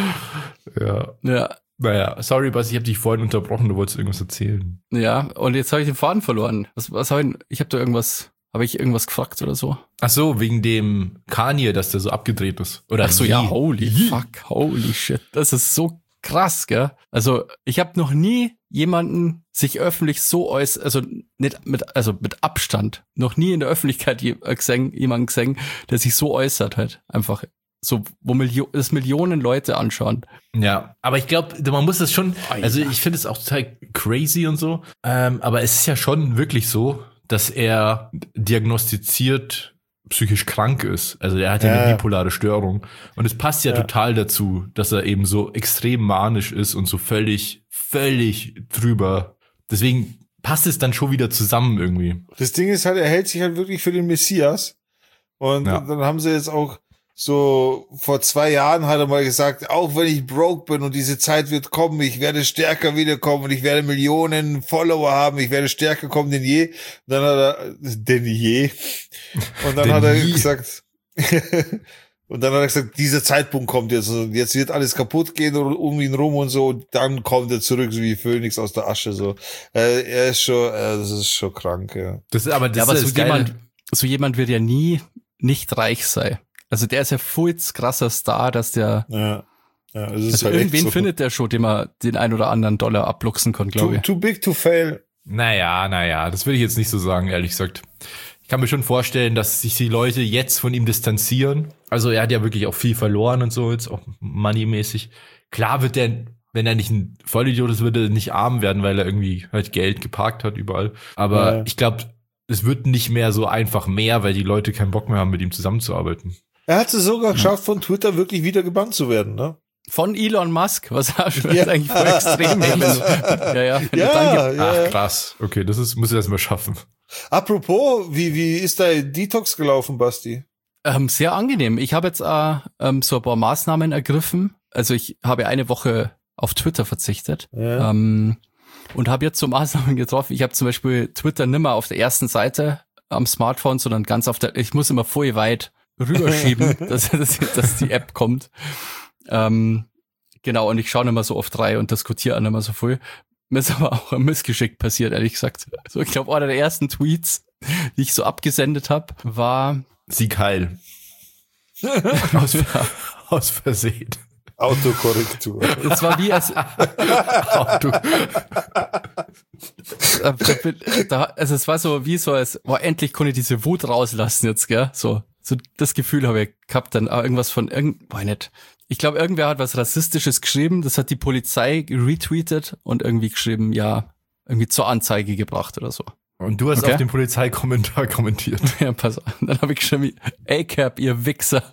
Ja. Ja, Naja, sorry, Bas, ich habe dich vorhin unterbrochen, du wolltest irgendwas erzählen. ja. Und jetzt habe ich den Faden verloren. Was, was hab ich, ich habe da irgendwas, habe ich irgendwas gefragt oder so? Ach so, wegen dem Kanye, dass der so abgedreht ist. Oder Ach so, wie? ja, holy fuck, holy shit. Das ist so krass, gell? Also, ich habe noch nie jemanden sich öffentlich so äußert, also nicht mit, also mit Abstand, noch nie in der Öffentlichkeit je, äh, gesehen, jemanden gesehen, der sich so äußert halt. Einfach so, wo Milio das Millionen Leute anschauen. Ja, aber ich glaube, man muss das schon, also ich finde es auch total crazy und so, ähm, aber es ist ja schon wirklich so, dass er diagnostiziert psychisch krank ist. Also er hat ja, Ja. eine bipolare Störung. Und es passt ja, Ja. total dazu, dass er eben so extrem manisch ist und so völlig, völlig drüber. Deswegen passt es dann schon wieder zusammen irgendwie. Das Ding ist halt, er hält sich halt wirklich für den Messias. Und Ja. dann haben sie jetzt auch so, vor zwei Jahren hat er mal gesagt, auch wenn ich broke bin und diese Zeit wird kommen, ich werde stärker wiederkommen und ich werde Millionen Follower haben, ich werde stärker kommen denn je. Und dann hat er, denn je. Und dann Denn hat er je. gesagt, und dann hat er gesagt, dieser Zeitpunkt kommt jetzt und jetzt wird alles kaputt gehen um ihn rum und so und dann kommt er zurück, so wie Phönix aus der Asche, so. Äh, er ist schon, äh, das ist schon krank, ja. Das ist aber, das Ja, aber ist so das Geile. jemand, so jemand wird ja nie nicht reich sein. Also der ist ja voll krasser Star, dass der, Ja. Ja, es ist also halt echt irgendwen so. findet der schon, dem er den ein oder anderen Dollar abluchsen kann, glaube Too, ich. too big to fail. Naja, naja, das will ich jetzt nicht so sagen, ehrlich gesagt. Ich kann mir schon vorstellen, dass sich die Leute jetzt von ihm distanzieren. Also er hat ja wirklich auch viel verloren und so, jetzt auch moneymäßig. Klar wird der, wenn er nicht ein Vollidiot ist, wird er nicht arm werden, weil er irgendwie halt Geld geparkt hat überall. Aber Ja. ich glaube, es wird nicht mehr so einfach mehr, weil die Leute keinen Bock mehr haben, mit ihm zusammenzuarbeiten. Er hat es sogar geschafft, von Twitter wirklich wieder gebannt zu werden, ne? Von Elon Musk, was auch schon Ja. eigentlich voll extrem. Wenn du, ja, ja, wenn Ja, du dann ge- ja. Ach, krass. Okay, das ist, muss ich erst mal schaffen. Apropos, wie, wie ist dein Detox gelaufen, Basti? Ähm, sehr angenehm. Ich habe jetzt äh, ähm, so ein paar Maßnahmen ergriffen. Also ich habe eine Woche auf Twitter verzichtet Ja. ähm, und habe jetzt so Maßnahmen getroffen. Ich habe zum Beispiel Twitter nimmer auf der ersten Seite am Smartphone, sondern ganz auf der, ich muss immer voll weit rüberschieben, dass, dass, dass die App kommt. Ähm, genau, und ich schaue nicht mehr so oft rein und diskutiere auch nicht mehr so viel. Mir ist aber auch ein Missgeschick passiert, ehrlich gesagt. Also ich glaube, einer der ersten Tweets, die ich so abgesendet habe, war Sieg heil. aus, Aus Versehen. Autokorrektur. es war wie als Auto. äh, da, also es war so wie so als, boah, endlich konnte ich diese Wut rauslassen jetzt, gell? So, so das Gefühl habe ich gehabt, dann aber irgendwas von irgend, boah, nicht. Ich glaube, irgendwer hat was Rassistisches geschrieben, das hat die Polizei retweetet und irgendwie geschrieben, ja, irgendwie zur Anzeige gebracht oder so. Und du hast Okay. auf den Polizeikommentar kommentiert. Ja, pass auf. Dann habe ich geschrieben, A-Cap, ihr Wichser.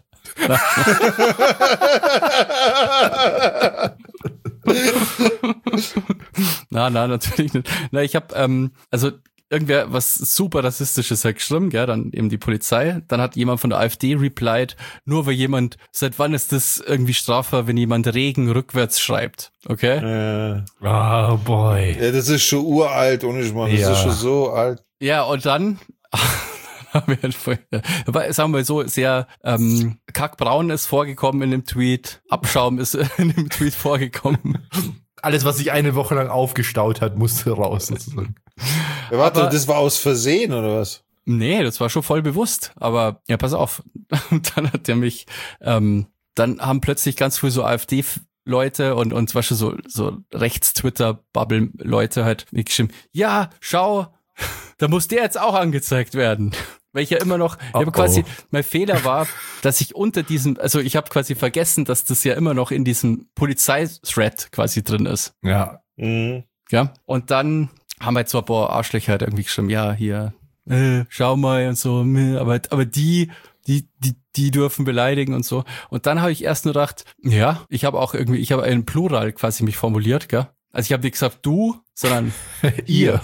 na, na, natürlich nicht. Na, ich habe, ähm, also irgendwer was super Rassistisches halt geschrieben, gell, dann eben die Polizei. Dann hat jemand von der AfD replied, nur weil jemand, seit wann ist das irgendwie strafbar, wenn jemand Regen rückwärts schreibt, okay? äh, Oh boy. ja, das ist schon uralt, ohne Schmarrn. Das Ja. ist schon so alt. Ja, und dann haben wir voll, aber sagen wir so, sehr ähm, kackbraun ist vorgekommen in dem Tweet, Abschaum ist in dem Tweet vorgekommen. Alles, was sich eine Woche lang aufgestaut hat, musste raus sozusagen. Ja, warte, Aber- das war aus Versehen, oder was? Nee, das war schon voll bewusst, aber ja, pass auf. Und dann hat er mich, ähm, dann haben plötzlich ganz viele so AfD-Leute und, und zum Beispiel so, so Rechts-Twitter-Bubble-Leute halt mir geschrieben, ja, schau, da muss der jetzt auch angezeigt werden. Weil ich ja immer noch, ich Oh, habe quasi, oh. mein Fehler war, dass ich unter diesem, also ich habe quasi vergessen, dass das ja immer noch in diesem Polizei-Thread quasi drin ist. Ja. Mhm. Ja. Und dann haben halt so ein paar Arschlöcher halt irgendwie geschrieben, ja, hier, äh, schau mal und so, meh, aber, aber die, die, die, die dürfen beleidigen und so. Und dann habe ich erst nur gedacht, ja, ich habe auch irgendwie, ich habe einen Plural quasi mich formuliert, gell? Also ich habe nicht gesagt du, sondern ihr.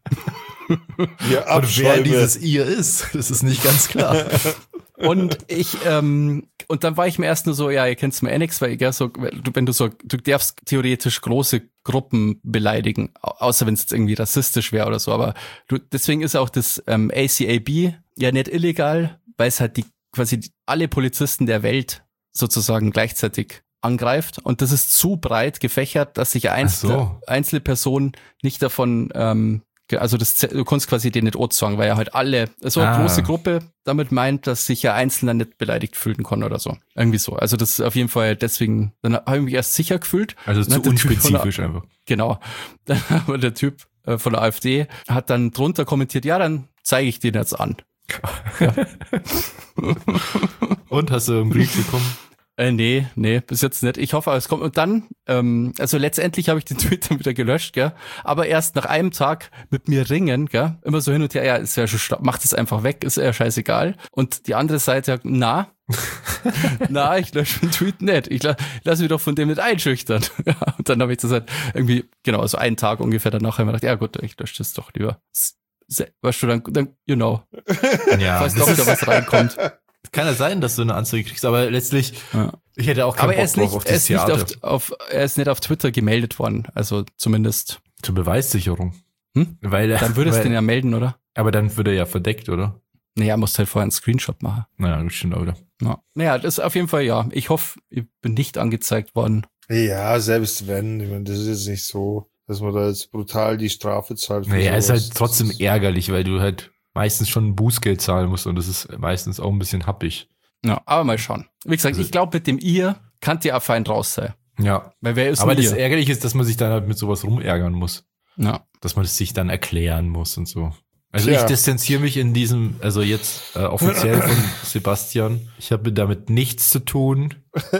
Ja, Und wer Abschreibe. dieses ihr ist, das ist nicht ganz klar. Und ich, ähm, und dann war ich mir erst nur so, ja, ihr kennt's mir eh nix, weil, gell, so, du, wenn du so, du darfst theoretisch große Gruppen beleidigen, au- außer wenn es jetzt irgendwie rassistisch wäre oder so, aber du, deswegen ist auch das ähm, A C A B ja nicht illegal, weil es halt die quasi die, alle Polizisten der Welt sozusagen gleichzeitig angreift und das ist zu breit gefächert, dass sich einzelne, so. einzelne Personen nicht davon ähm, ge- also das, du kannst quasi den nicht sagen, weil er halt alle, so eine Ah. große Gruppe damit meint, dass sich ja Einzelner nicht beleidigt fühlen kann oder so. Irgendwie so. Also das ist auf jeden Fall deswegen, dann habe ich mich erst sicher gefühlt. Also Dann zu hat der Typ von der- unspezifisch einfach. Genau. Dann aber der Typ äh, von der AfD hat dann drunter kommentiert, ja, dann zeige ich den jetzt an. Und hast du einen Brief bekommen? Äh, nee, nee, bis jetzt nicht. Ich hoffe, es kommt. Und dann, ähm, also letztendlich habe ich den Tweet dann wieder gelöscht, gell? Aber erst nach einem Tag mit mir ringen, gell? Immer so hin und her, ja, ist ja schon, sta- macht es einfach weg, ist ja scheißegal. Und die andere Seite sagt, na, na, ich lösche den Tweet nicht. Ich la lasse mich doch von dem nicht einschüchtern. Ja, und dann habe ich das halt irgendwie, genau, so einen Tag ungefähr danach habe ich mir gedacht, ja gut, ich lösche das doch lieber. S- se- Weißt du, dann, dann you know, Ja, falls das doch wieder ist, was reinkommt. kann ja sein, dass du eine Anzeige kriegst, aber letztlich, Ja. ich hätte auch keinen Aber Bock er ist drauf nicht, auf er dieses ist nicht Theater. auf, auf, er ist nicht auf Twitter gemeldet worden. Also zumindest. Zur Beweissicherung. Hm? Weil, er- Dann würdest weil, du den ja melden, oder? aber dann wird er ja verdeckt, oder? Naja, musst halt vorher einen Screenshot machen. Naja, das stimmt auch wieder. Ja. Naja, das ist auf jeden Fall, ja. Ich hoffe, ich bin nicht angezeigt worden. Ja, selbst wenn, ich meine, das ist jetzt nicht so, dass man da jetzt brutal die Strafe zahlt. für Naja, ist sowas. halt trotzdem ärgerlich, weil du halt meistens schon ein Bußgeld zahlen musst und das ist meistens auch ein bisschen happig. Ja, aber mal schauen. Wie gesagt, ich glaube, mit dem ihr kann ihr auch fein raus sein. Ja. Weil wer ist Aber denn das ihr? Ärgerliche ist, dass man sich dann halt mit sowas rumärgern muss. Ja. Dass man es sich dann erklären muss und so. Also Tja. ich distanziere mich in diesem, also jetzt äh, offiziell von Sebastian. Ich habe damit nichts zu tun.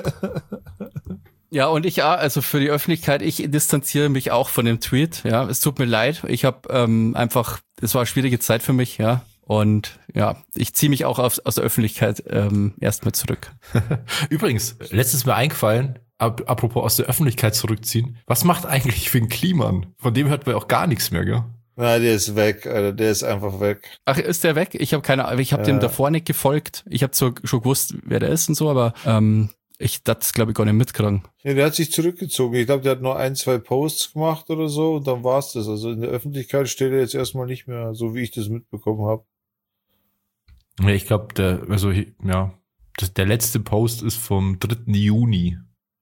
Ja, und ich, ja, also für die Öffentlichkeit, ich distanziere mich auch von dem Tweet. Ja, es tut mir leid. Ich habe ähm, einfach das war eine schwierige Zeit für mich, ja. Und ja, ich ziehe mich auch aus, aus der Öffentlichkeit ähm, erstmal zurück. Übrigens, letztes Mal eingefallen, ap- apropos aus der Öffentlichkeit zurückziehen, was macht eigentlich Finn Kliman? Von dem hört man auch gar nichts mehr, gell? Na, der ist weg, Alter. Der ist einfach weg. Ach, ist der weg? Ich habe keine Ahnung, ich habe Ja. dem davor nicht gefolgt. Ich habe zwar schon gewusst, wer der ist und so, aber ähm, ich das glaube ich gar nicht mitkriegen. Ja, der hat sich zurückgezogen. Ich glaube, der hat nur ein, zwei Posts gemacht oder so und dann war's das. Also in der Öffentlichkeit steht er jetzt erstmal nicht mehr, so wie ich das mitbekommen habe. Ja, ich glaube, der, also, ja, das, der letzte Post ist vom dritten Juni.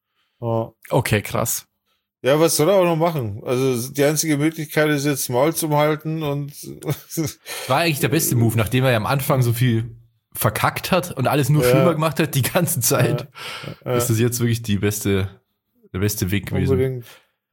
Ja. Okay, krass. Ja, was soll er auch noch machen? Also die einzige Möglichkeit ist jetzt Maul zum Halten und War eigentlich der beste Move, nachdem er ja am Anfang so viel verkackt hat und alles nur Ja. schlimmer gemacht hat die ganze Zeit. Ja, Ist das jetzt wirklich die beste, der beste Weg gewesen. unbedingt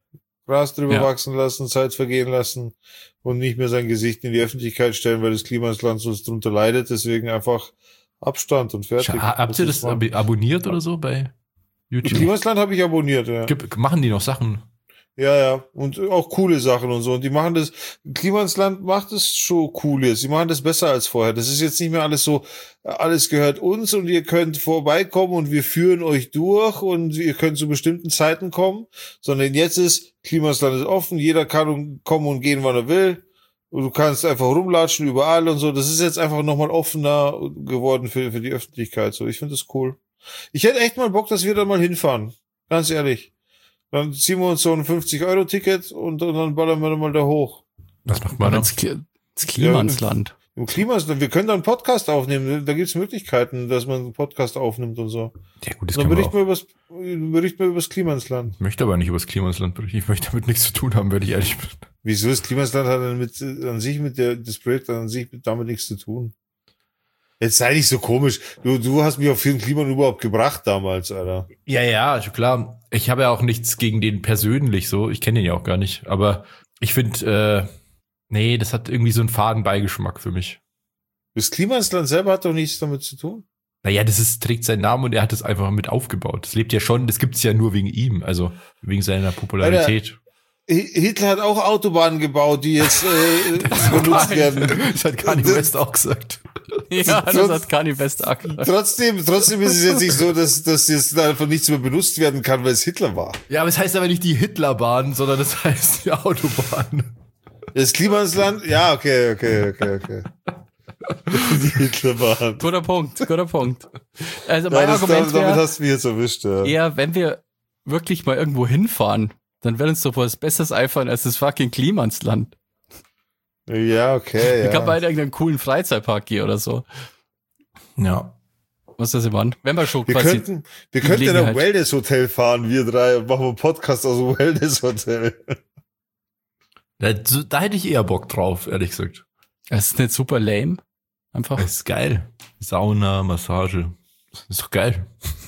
Gras drüber Ja. wachsen lassen, Zeit vergehen lassen und nicht mehr sein Gesicht in die Öffentlichkeit stellen, weil das Klima ins Land sonst drunter leidet. Deswegen einfach Abstand und fertig. Scha- Habt ihr das ist man- ab- abonniert oder so bei YouTube? Klimasland habe ich abonniert, ja. Gibt, machen die noch Sachen? Ja, ja. Und auch coole Sachen und so. Und die machen das, Klimasland macht es schon cool jetzt. Sie machen das besser als vorher. Das ist jetzt nicht mehr alles so, alles gehört uns und ihr könnt vorbeikommen und wir führen euch durch und ihr könnt zu bestimmten Zeiten kommen. Sondern jetzt ist, Klimasland ist offen, jeder kann kommen und gehen, wann er will. Und du kannst einfach rumlatschen überall und so. Das ist jetzt einfach nochmal offener geworden für, für die Öffentlichkeit. So, ich finde das cool. Ich hätte echt mal Bock, dass wir da mal hinfahren. Ganz ehrlich. Dann ziehen wir uns so ein fünfzig-Euro-Ticket und, und dann ballern wir mal da hoch. Was macht man da? Das, Kli- das Klima ins Land. Im Klimasland, wir können da einen Podcast aufnehmen. Da gibt's Möglichkeiten, dass man einen Podcast aufnimmt und so. Ja gut, das Dann kann man berichten auch. wir übers, berichten wir übers Klimasland. Ich möchte aber nicht über das Klima ins Land berichten. Ich möchte damit nichts zu tun haben, wenn ich ehrlich bin. Wieso das Klimasland hat dann mit, an sich mit der, das Projekt an sich mit, damit nichts zu tun? Jetzt sei nicht so komisch. Du, du hast mich auf den Klima überhaupt gebracht damals, Alter. Ja, ja, also klar. Ich habe ja auch nichts gegen den persönlich so. Ich kenne den ja auch gar nicht. Aber ich finde, äh, nee, das hat irgendwie so einen faden Beigeschmack für mich. Das Klimasland selber hat doch nichts damit zu tun. Naja, das ist, trägt seinen Namen und er hat es einfach mit aufgebaut. Das lebt ja schon, das gibt's ja nur wegen ihm, also wegen seiner Popularität. Hi- Hitler hat auch Autobahnen gebaut, die jetzt äh, benutzt werden. Das hat Kanye West auch gesagt. Ja, das hat Kanye West Ack. Trotzdem, trotzdem ist es jetzt nicht so, dass, dass jetzt einfach nichts mehr benutzt werden kann, weil es Hitler war. Ja, aber es heißt aber nicht die Hitlerbahn, sondern das heißt die Autobahn. Das Klima ins Land? Ja, okay, okay, okay, okay. Die Hitlerbahn. Guter Punkt, guter Punkt. Also Ja, mein das, Argument damit, damit wäre hast du mich jetzt erwischt, ja. eher, wenn wir wirklich mal irgendwo hinfahren, dann wird uns doch was Besseres einfallen als das fucking Klima ins Land. Ja, okay, Ich kann mal ja. in irgendeinen coolen Freizeitpark gehen oder so. Ja. Was ist das immer? Wenn wir schon Wir quasi könnten, wir die könnten in ein Gelegenheit- Wellness-Hotel fahren, wir drei, und machen einen Podcast aus dem Wellness-Hotel. Da, da hätte ich eher Bock drauf, ehrlich gesagt. Es ist nicht super lame. Einfach. Das ist geil. Sauna, Massage. Das ist doch geil.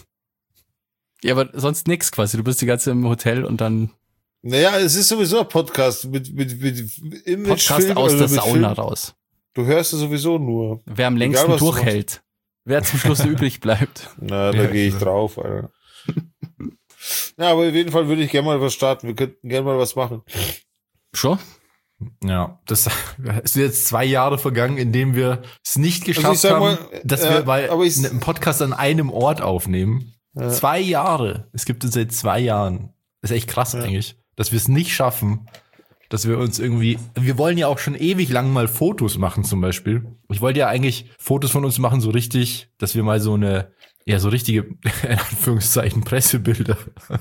Ja, aber sonst nix quasi. Du bist die ganze Zeit im Hotel und dann Naja, es ist sowieso ein Podcast mit, mit, mit Image, Podcast Film, aus also der mit Sauna Film. raus. Du hörst es sowieso nur. Wer am längsten was du durchhält. Wer zum Schluss übrig bleibt. Na, da Ja, gehe ich ja. drauf, Alter. Ja, aber auf jeden Fall würde ich gerne mal was starten. Wir könnten gerne mal was machen. Schon? Ja, das es sind jetzt zwei Jahre vergangen, in dem wir es nicht geschafft Also ich sag haben, mal, dass äh, wir mal aber ich- einen Podcast an einem Ort aufnehmen. Ja. Zwei Jahre. Es gibt es seit zwei Jahren. Das ist echt krass Ja. eigentlich, dass wir es nicht schaffen, dass wir uns irgendwie, wir wollen ja auch schon ewig lang mal Fotos machen zum Beispiel. Ich wollte ja eigentlich Fotos von uns machen, so richtig, dass wir mal so eine, ja, so richtige, in Anführungszeichen, Pressebilder.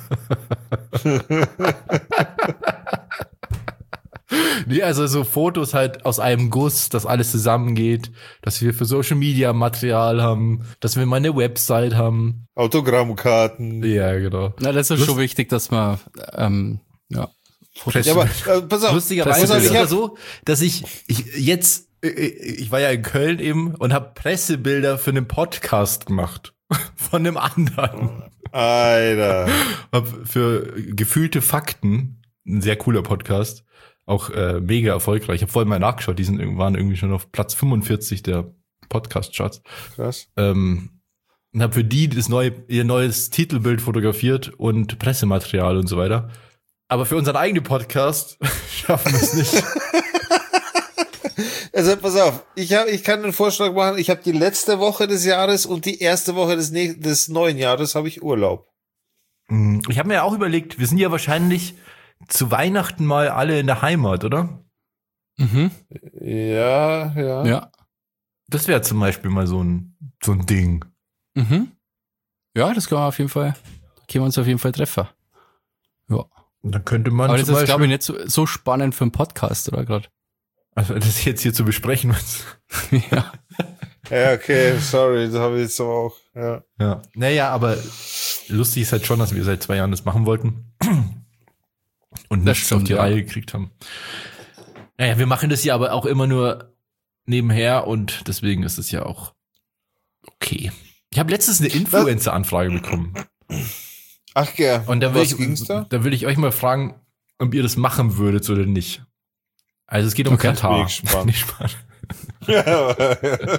Nee, also so Fotos halt aus einem Guss, dass alles zusammengeht, dass wir für Social Media Material haben, dass wir mal eine Website haben. Autogrammkarten. Ja, genau. Na, das ist Lust- schon wichtig, dass man, ähm, ja. Presse- Ja, aber äh, pass auf. Lustigerweise pass auf, ist ich es hab- aber so, dass ich, ich jetzt, äh, ich war ja in Köln eben und habe Pressebilder für einen Podcast gemacht. Von einem anderen. Alter. Hab für gefühlte Fakten, ein sehr cooler Podcast, auch äh, mega erfolgreich. Ich habe vorhin mal nachgeschaut, die sind, irgend- waren irgendwie schon auf Platz fünfundvierzig der Podcast-Charts. Krass. Ähm, und habe für die das neue, ihr neues Titelbild fotografiert und Pressematerial und so weiter. Aber für unseren eigenen Podcast schaffen wir es nicht. Also pass auf, ich hab, ich kann einen Vorschlag machen. Ich habe die letzte Woche des Jahres und die erste Woche des, ne- des neuen Jahres habe ich Urlaub. Ich habe mir ja auch überlegt, wir sind ja wahrscheinlich zu Weihnachten mal alle in der Heimat, oder? Mhm. Ja, ja. Ja. Das wäre zum Beispiel mal so ein, so ein Ding. Mhm. Ja, das können wir auf jeden Fall, da können wir uns auf jeden Fall treffen. Ja. Und dann könnte man Aber das zum ist, glaube Beispiel, ich, nicht so, so spannend für einen Podcast, oder gerade? also das jetzt hier zu besprechen. Was, Ja. Ja, okay, sorry, das habe ich jetzt aber auch. Ja. ja. Naja, aber lustig ist halt schon, dass wir seit zwei Jahren das machen wollten und Das nichts stimmt, auf die ja. Reihe gekriegt haben. Naja, wir machen das ja aber auch immer nur nebenher und deswegen ist es ja auch okay. Ich habe letztens eine Influencer-Anfrage bekommen. Ach ja, Und da will, was ich, ging's da? da will ich euch mal fragen, ob ihr das machen würdet oder nicht. Also es geht um Okay. Katar. Bin ich gespannt. Nicht spannend. Ja.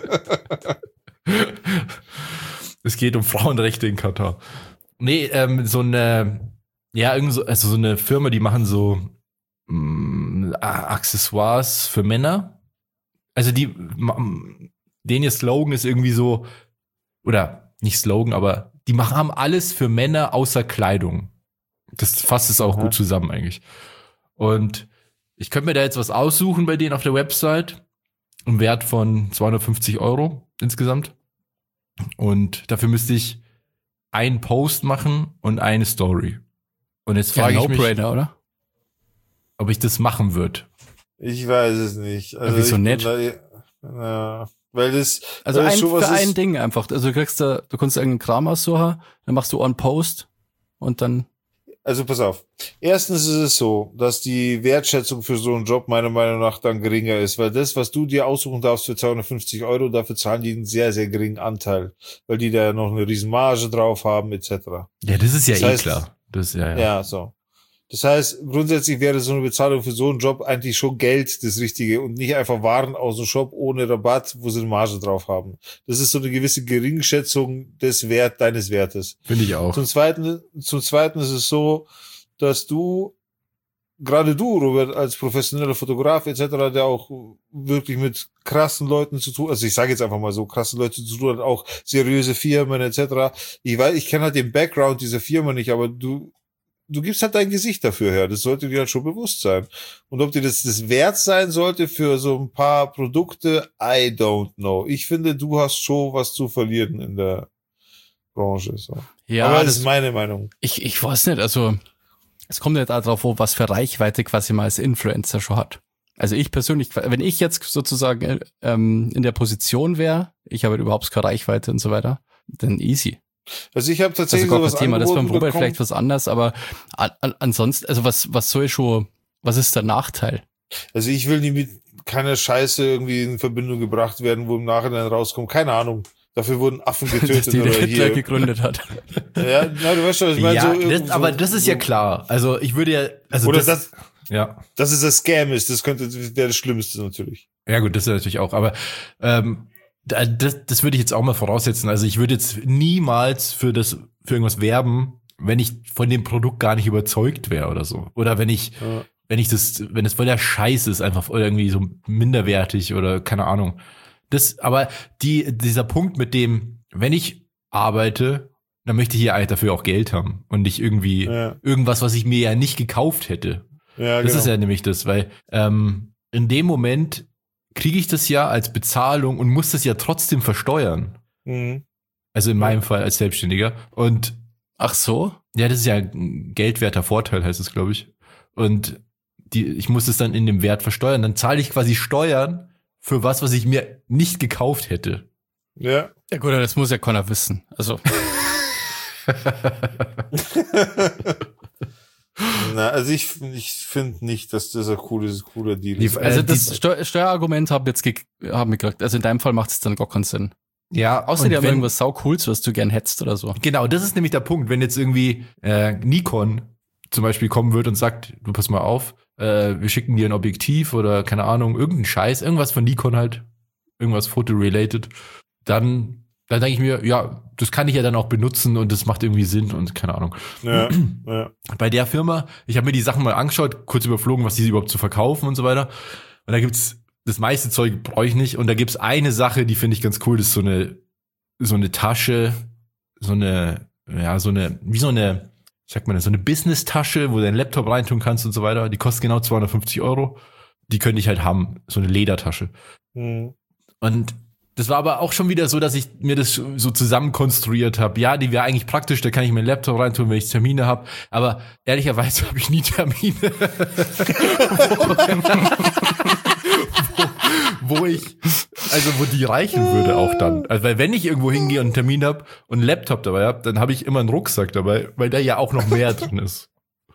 Es geht um Frauenrechte in Katar. Nee, ähm, so eine, ja, irgend so, also so eine Firma, die machen so mh, Accessoires für Männer. Also die, denen ihr Slogan ist irgendwie so, oder nicht Slogan, aber die machen haben alles für Männer außer Kleidung. Das fasst es auch Aha. gut zusammen eigentlich. Und ich könnte mir da jetzt was aussuchen bei denen auf der Website im Wert von zweihundertfünfzig Euro insgesamt. Und dafür müsste ich einen Post machen und eine Story. Und jetzt Ja, frage ich mich, No-Brainer, oder? ob ich das machen würde. Ich weiß es nicht. Also wieso ich bin nicht? Da, ja, weil das, Also weil das ein, schon was für ist, ein Ding einfach. Also du kriegst da, du kannst irgendeinen Kram aussuchen, dann machst du On-Post und dann, Also pass auf. Erstens ist es so, dass die Wertschätzung für so einen Job meiner Meinung nach dann geringer ist, weil das, was du dir aussuchen darfst für zweihundertfünfzig Euro, dafür zahlen die einen sehr, sehr geringen Anteil, weil die da noch eine riesen Marge drauf haben, et cetera. Ja, das ist ja Das eh heißt- klar. Das ist ja, ja. Ja, so. Das heißt, grundsätzlich wäre so eine Bezahlung für so einen Job eigentlich schon Geld das Richtige und nicht einfach Waren aus dem Shop ohne Rabatt, wo sie eine Marge drauf haben. Das ist so eine gewisse Geringschätzung des Wert, deines Wertes. Finde ich auch. Zum Zweiten, zum Zweiten ist es so, dass du, gerade du, Robert, als professioneller Fotograf et cetera, der auch wirklich mit krassen Leuten zu tun, also ich sage jetzt einfach mal so, krasse Leute zu tun hat, auch seriöse Firmen et cetera. Ich weiß, ich kenne halt den Background dieser Firma nicht, aber du, du gibst halt dein Gesicht dafür her. Das sollte dir halt schon bewusst sein. Und ob dir das das wert sein sollte für so ein paar Produkte, I don't know. Ich finde, du hast schon was zu verlieren in der Branche. So. ja, aber das das, ist meine Meinung. ich, ich weiß nicht, also es kommt ja darauf, an, was für Reichweite quasi mal als Influencer schon hat. Also ich persönlich, wenn ich jetzt sozusagen ähm, in der Position wäre, ich habe überhaupt keine Reichweite und so weiter, dann easy. Also ich habe Also tatsächlich gar sowas kein Thema, das ist beim angeboten Robert bekommen. vielleicht was anderes, aber an, an, ansonsten, also was, was soll schon, was ist der Nachteil? Also ich will nie mit keiner Scheiße irgendwie in Verbindung gebracht werden, wo im Nachhinein rauskommt. Keine Ahnung. Dafür wurden Affen Dass getötet die der oder Hitler hier. gegründet hat. Ja, na, du weißt schon, was ich meine. Ja, so das, irgend so- aber das ist ja so- klar. Also ich würde ja, also Oder das, das, ja. dass es ein Scam ist, das könnte, wäre das Schlimmste natürlich. Ja gut, das ist natürlich auch, aber ähm, da- das, das würde ich jetzt auch mal voraussetzen. Also ich würde jetzt niemals für das für irgendwas werben, wenn ich von dem Produkt gar nicht überzeugt wäre oder so. Oder wenn ich, Ja. wenn ich das, wenn es voll der Scheiß ist, einfach oder irgendwie so minderwertig oder keine Ahnung. Das, aber die, dieser Punkt mit dem, wenn ich arbeite, dann möchte ich ja eigentlich dafür auch Geld haben und nicht irgendwie Ja, irgendwas, was ich mir ja nicht gekauft hätte. ja Das genau. ist ja nämlich das, weil ähm, in dem Moment kriege ich das ja als Bezahlung und muss das ja trotzdem versteuern. Mhm. Also in meinem Fall als Selbstständiger. Und Ach so? ja, das ist ja ein geldwerter Vorteil, heißt es, glaube ich. Und die, ich muss es dann in dem Wert versteuern. Dann zahle ich quasi Steuern für was, was ich mir nicht gekauft hätte. Ja. Ja gut, das muss ja keiner wissen. Also Na, also ich, ich finde nicht, dass das ein cooles, cooler Deal Die- ist. Äh, Also die- das Steu Steuerargument habe jetzt ge haben wir gekriegt. Also in deinem Fall macht es dann gar keinen Sinn. Ja, Außer und die haben wenn- irgendwas sau cooles, was du gern hättest oder so. Genau, das ist nämlich der Punkt. Wenn jetzt irgendwie äh, Nikon zum Beispiel kommen wird und sagt, du pass mal auf, äh, wir schicken dir ein Objektiv oder keine Ahnung, irgendein Scheiß, irgendwas von Nikon halt, irgendwas Foto-related, dann, dann denke ich mir, ja, das kann ich ja dann auch benutzen und das macht irgendwie Sinn und keine Ahnung. Ja, ja. Bei der Firma, ich habe mir die Sachen mal angeschaut, kurz überflogen, was die überhaupt zu verkaufen und so weiter. Und da gibt's das meiste Zeug brauche ich nicht. Und da gibt's eine Sache, die finde ich ganz cool. Das ist so eine, so eine Tasche, so eine, ja, so eine, wie so eine, wie sagt man das, so eine Business-Tasche, wo du deinen Laptop reintun kannst und so weiter. Die kostet genau zweihundertfünfzig Euro. Die könnte ich halt haben. So eine Ledertasche. Mhm. Und das war aber auch schon wieder so, dass ich mir das so zusammen konstruiert habe. Ja, die wäre eigentlich praktisch, da kann ich meinen Laptop reintun, wenn ich Termine habe. Aber ehrlicherweise habe ich nie Termine, wo, wo ich, also wo die reichen würde auch dann. Also weil wenn ich irgendwo hingehe und einen Termin habe und einen Laptop dabei habe, dann habe ich immer einen Rucksack dabei, weil da ja auch noch mehr drin ist.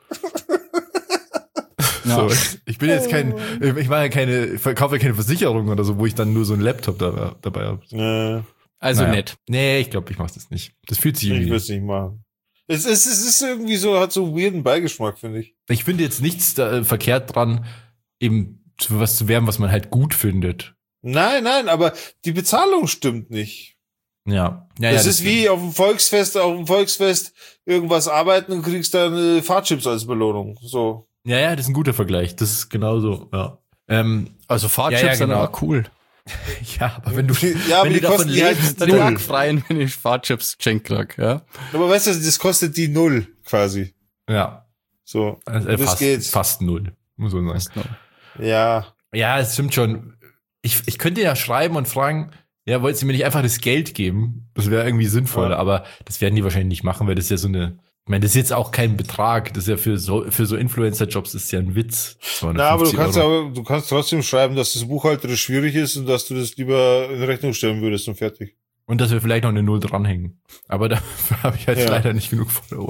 Ja. So, ich bin jetzt kein, ich mache ja keine, ich verkaufe ja keine Versicherung oder so, wo ich dann nur so einen Laptop da, dabei habe. Äh, Also Naja. nett. Nee, ich glaube, ich mache das nicht. Das fühlt sich ich irgendwie. würde es nicht machen. Es ist, es ist irgendwie so, hat so einen weirden Beigeschmack, finde ich. Ich finde jetzt nichts da, äh, verkehrt dran, eben zu was zu werben, was man halt gut findet. Nein, nein, aber die Bezahlung stimmt nicht. Ja. ja das ja, ist wie auf dem Volksfest, auf dem Volksfest irgendwas arbeiten und kriegst dann äh, Fahrtchips als Belohnung. So. Ja, ja, das ist ein guter Vergleich. Das ist genauso, ja. Ähm, Also Fahrtchips Ja, ja, sind genau. aber cool. ja, aber wenn du, Ja, aber wenn die du davon kosten die halt lebst, Dann null. mag freien, wenn ich Fahrtchips geschenkt krieg, ja. Aber weißt du, das kostet die Null quasi. ja, So. also, äh, das fast, geht. fast null, muss man sagen. Ja. Ja, es stimmt schon. Ich, ich könnte ja schreiben und fragen, ja, wolltest du mir nicht einfach das Geld geben? Das wäre irgendwie sinnvoller, Ja. aber das werden die wahrscheinlich nicht machen, weil das ist ja so eine, ich meine, das ist jetzt auch kein Betrag, das ist ja für so, für so Influencer-Jobs ist ja ein Witz. Na, aber du zweihundertfünfzig kannst Euro. aber, du kannst trotzdem schreiben, dass das buchhalterisch schwierig ist und dass du das lieber in Rechnung stellen würdest und fertig. Und dass wir vielleicht noch eine Null dranhängen. Aber dafür habe ich halt Ja. leider nicht genug Follower.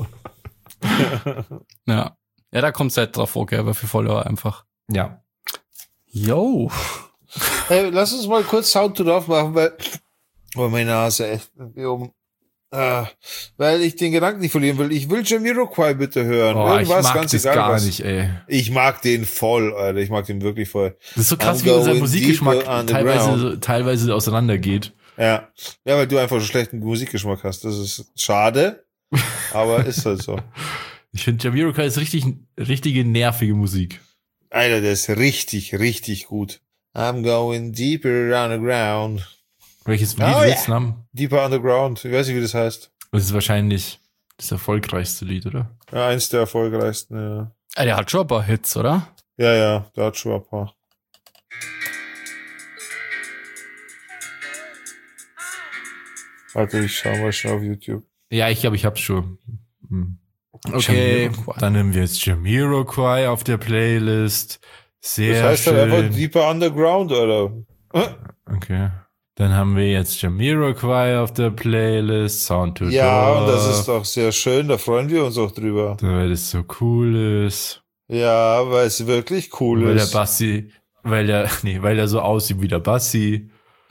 Ja. Ja, da kommt's halt drauf, okay, aber für Follower einfach. Ja. Yo. Hey, lass uns mal kurz Sound to Love machen, weil, weil meine Nase echt irgendwie um, äh, weil ich den Gedanken nicht verlieren will. Ich will Jamiroquai bitte hören. Oh, ich Irgendwas, mag ganz das egal gar was. nicht, ey. Ich mag den voll, Alter. Ich mag den wirklich voll. Das ist so krass, I'm wie unser going Musikgeschmack deeper teilweise, underground. teilweise auseinandergeht. Ja. Ja, weil du einfach so schlechten Musikgeschmack hast. Das ist schade, aber ist halt so. Ich finde, Jamiroquai ist richtig, richtige nervige Musik. Alter, der ist richtig, richtig gut. I'm going deeper underground. Welches Lied Oh, willst du ja. haben? Deeper underground. Ich weiß nicht, wie das heißt. Das ist wahrscheinlich das erfolgreichste Lied, oder? Ja, eins der erfolgreichsten, ja. Ah, der hat schon ein paar Hits, oder? Ja, ja, der hat schon ein paar. Warte, ich schau mal schnell auf YouTube. Ja, ich glaube, ich hab's schon. Hm. Okay, Jamiroquai. dann nehmen wir jetzt Jamiroquai auf der Playlist. Sehr Das heißt schön. halt einfach Deeper Underground, oder? Okay. Dann haben wir jetzt Jamiroquai auf der Playlist. Sound to Ja, und das Love, ist doch sehr schön, da freuen wir uns auch drüber. weil es so cool ist. Ja, weil es wirklich cool Weil der ist. Bassi, weil der, nee, weil der so aussieht wie der Bassi.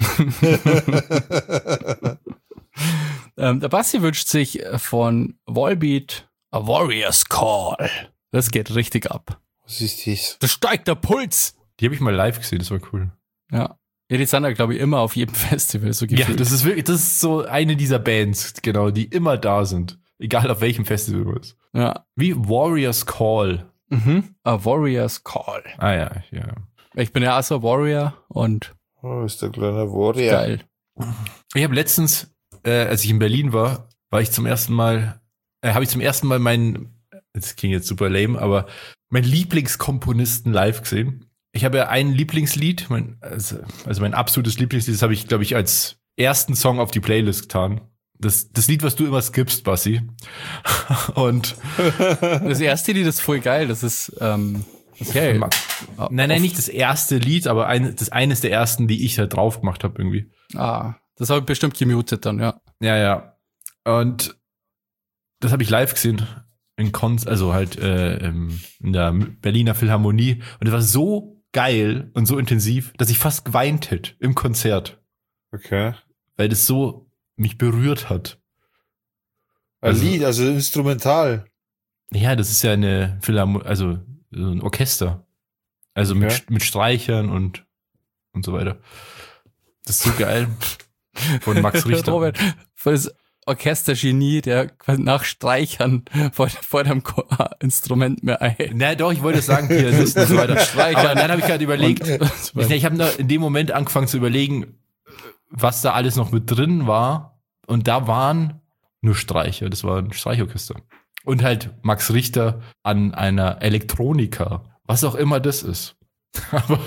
Ähm, der Basti wünscht sich von Volbeat A Warrior's Call. Das geht richtig ab. Was ist das? Das steigt der Puls. Die habe ich mal live gesehen, das war cool. Ja. Ja, die sind ja, glaube ich, immer auf jedem Festival so Ja, gefühlt. das ist wirklich, das ist so eine dieser Bands, genau, die immer da sind. Egal auf welchem Festival du bist. Ja. Wie Warrior's Call. Mhm. A Warrior's Call. Ah ja, ja. Ich bin ja auch so ein Warrior und Oh, ist der kleine Warrior. geil. Ich habe letztens, äh, als ich in Berlin war, war ich zum ersten Mal, äh, habe ich zum ersten Mal meinen, das klingt jetzt super lame, aber meinen Lieblingskomponisten live gesehen. Ich habe ja ein Lieblingslied, mein, also, also mein absolutes Lieblingslied, das habe ich, glaube ich, als ersten Song auf die Playlist getan. Das, das Lied, was du immer skippst, Bassi. Und Das erste Lied ist voll geil. Das ist, ähm, okay. nein, nein, nicht das erste Lied, aber ein, das eines der ersten, die ich halt drauf gemacht habe irgendwie. Ah, das habe ich bestimmt gemutet dann, ja. Ja, ja. Und das habe ich live gesehen in Konz, also halt äh, im- in der Berliner Philharmonie. Und es war so geil und so intensiv, dass ich fast geweint hätte im Konzert, Okay. weil das so mich berührt hat. Ein Also- Lied, also instrumental. Ja, das ist ja eine Philharmonie, also so ein Orchester. Also mit, Okay. mit Streichern und, und so weiter. Das ist so geil. Von Max Richter. Robert, das Orchestergenie, der nach Streichern vor, vor dem Ko- Instrument mehr ein. Na doch, ich wollte sagen, Pianisten und so weiter. Aber dann habe ich gerade überlegt, ich, ich habe in dem Moment angefangen zu überlegen, was da alles noch mit drin war. Und da waren nur Streicher, das war ein Streichorchester. Und halt Max Richter an einer Elektronika, was auch immer das ist. Aber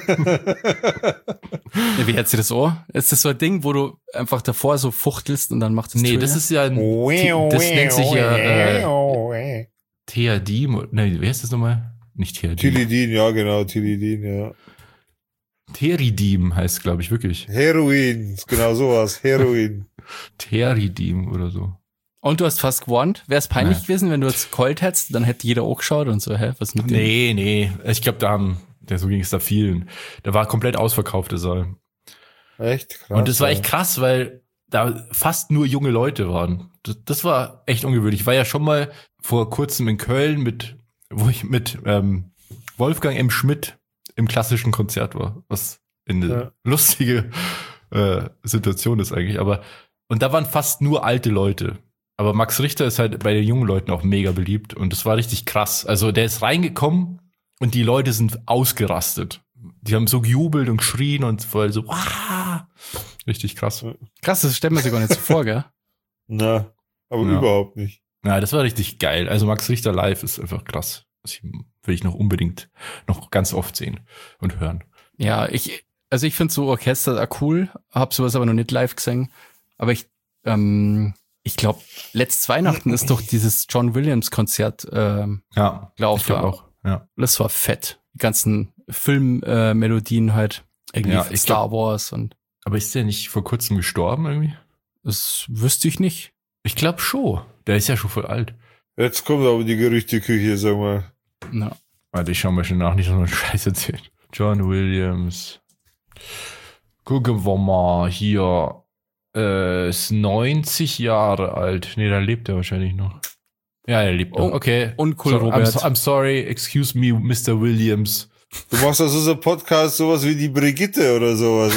Ja, wie hört sich das an? Ist das so ein Ding, wo du einfach davor so fuchtelst und dann macht es nee, Töne? das ist ja ein, das nennt sich ja äh, Theadim, ne, wie heißt das nochmal? Nicht Theadim. Tilidin, ja genau, Tilidin, ja. Theridim heißt, glaube ich, wirklich. Heroin, genau sowas, Heroin. Theridim oder so. Und du hast fast gewarnt. Wäre es peinlich Nee. gewesen, wenn du jetzt geheult hättest, dann hätte jeder auch geschaut und so, hä, was mit dem? Nee, nee, ich glaube, da haben, ja, so ging es da vielen. Da war komplett ausverkauft, der Saal. Echt krass. Und das war echt ja. krass, weil da fast nur junge Leute waren. Das, das war echt ungewöhnlich. Ich war ja schon mal vor kurzem in Köln mit, wo ich mit ähm, Wolfgang M. Schmidt im klassischen Konzert war, was eine Ja. lustige äh, Situation ist eigentlich. Aber und da waren fast nur alte Leute. Aber Max Richter ist halt bei den jungen Leuten auch mega beliebt und das war richtig krass. Also der ist reingekommen und die Leute sind ausgerastet. Die haben so gejubelt und geschrien und voll so, wow, richtig krass. Krass, das stellt man sich gar nicht so vor, gell? Na, aber Ja. überhaupt nicht. Ja, das war richtig geil. Also Max Richter live ist einfach krass. Das will ich noch unbedingt noch ganz oft sehen und hören. Ja, ich, also ich finde so Orchester auch cool, hab sowas aber noch nicht live gesehen. Aber ich, ähm, ich glaube, letztes Weihnachten ist doch dieses John Williams Konzert ähm, Ja, gelaufen. ich glaube auch. Ja. Das war fett. Die ganzen Filmmelodien äh, Melodien halt. Irgendwie Ja, ich Star Wars und Aber ist der nicht vor kurzem gestorben irgendwie? das wüsste ich nicht. Ich glaube schon. Der ist ja schon voll alt. Jetzt kommt aber die Gerüchteküche, sag mal. Ja. Warte, ich schau mal schon nach, nicht, dass man Scheiß erzählt. John Williams. Gucken wir mal hier. Äh, ist neunzig Jahre alt. Nee, da lebt er wahrscheinlich noch. Ja, er lebt noch. Oh, Okay. uncool, so, Robert. I'm, so, I'm sorry, excuse me, Mister Williams. Du machst also so einen Podcast sowas wie die Brigitte oder sowas,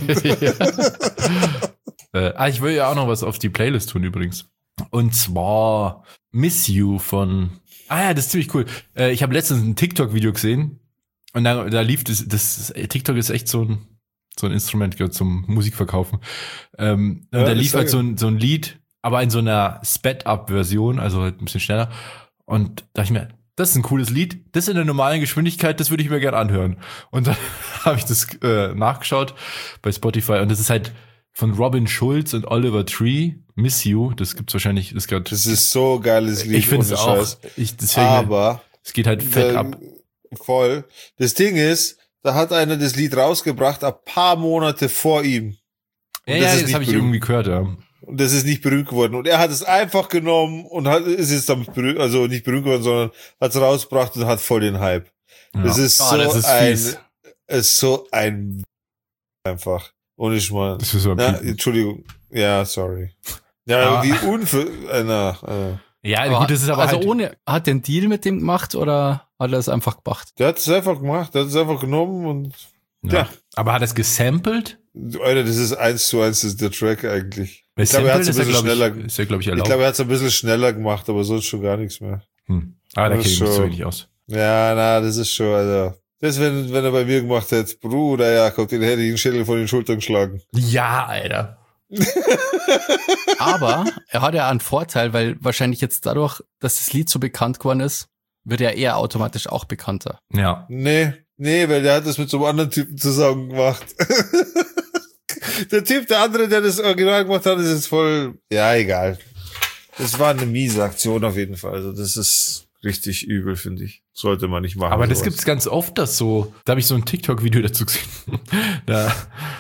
Alter. äh, ah, ich will ja auch noch was auf die Playlist tun übrigens. Und zwar Miss You von... Ah ja, das ist ziemlich cool. Äh, ich habe letztens ein TikTok-Video gesehen und da, da lief das, das... TikTok ist echt so ein, so ein Instrument gehört zum Musikverkaufen. Ähm, und Ja, da ich lief halt sage. so ein, so ein Lied, aber in so einer Sped-Up-Version, also halt ein bisschen schneller. Und da dachte ich mir, das ist ein cooles Lied, das in der normalen Geschwindigkeit, das würde ich mir gerne anhören. Und dann habe ich das äh, nachgeschaut bei Spotify und das ist halt von Robin Schulz und Oliver Tree, Miss You, das gibt's wahrscheinlich, das gehört, Das ist so ein geiles Lied. ich finde es ohne auch, Scheiß. ich, deswegen, Aber es geht halt fett äh, ab. voll. Das Ding ist, da hat einer das Lied rausgebracht, ein paar Monate vor ihm. Ja, das ja, ist das nicht habe ich berühmt. irgendwie gehört, ja. Und das ist nicht berühmt geworden. Und er hat es einfach genommen und hat, ist jetzt damit berühmt, also nicht berühmt geworden, sondern hat es rausgebracht und hat voll den Hype. ja. Das ist Ah, so das ist ein, fies. ist so ein, einfach. Ohne Schmarrn. Das ist so ein Na, Piepen. Entschuldigung. Ja, sorry. Ja, Aber- wie unver, äh, na, äh. Ja, Aber gut, das ist aber also halt, ohne, hat der einen Deal mit dem gemacht oder hat er es einfach gemacht? Der hat es einfach gemacht, der hat es einfach genommen und, ja. ja. Aber hat er es gesampelt? Alter, das ist eins zu eins, das ist der Track eigentlich. Weil Ich glaube, er hat Samplen es ein ist ja, bisschen glaub schneller, ich, ist ja, glaube ich, ich erlaubt. glaube, er hat es ein bisschen schneller gemacht, aber sonst schon gar nichts mehr. hm. Ah, da das kenne ich mich schon- so wenig aus. Ja, na, das ist schon, also, das, wenn, wenn er bei mir gemacht hätte, Bruder, ja, kommt, den hätte ich den Schädel von den Schultern geschlagen. Ja, Alter. Aber er hat ja einen Vorteil, weil wahrscheinlich jetzt dadurch, dass das Lied so bekannt geworden ist, wird er eher automatisch auch bekannter. Ja. Nee, nee, weil der hat das mit so einem anderen Typen zusammen gemacht. Der Typ, der andere, der das Original gemacht hat, ist jetzt voll, ja, egal. Das war eine miese Aktion auf jeden Fall. Also das ist richtig übel, finde ich. Sollte man nicht machen. Aber das sowas. gibt's ganz oft, dass so, da habe ich so ein TikTok-Video dazu gesehen. Da,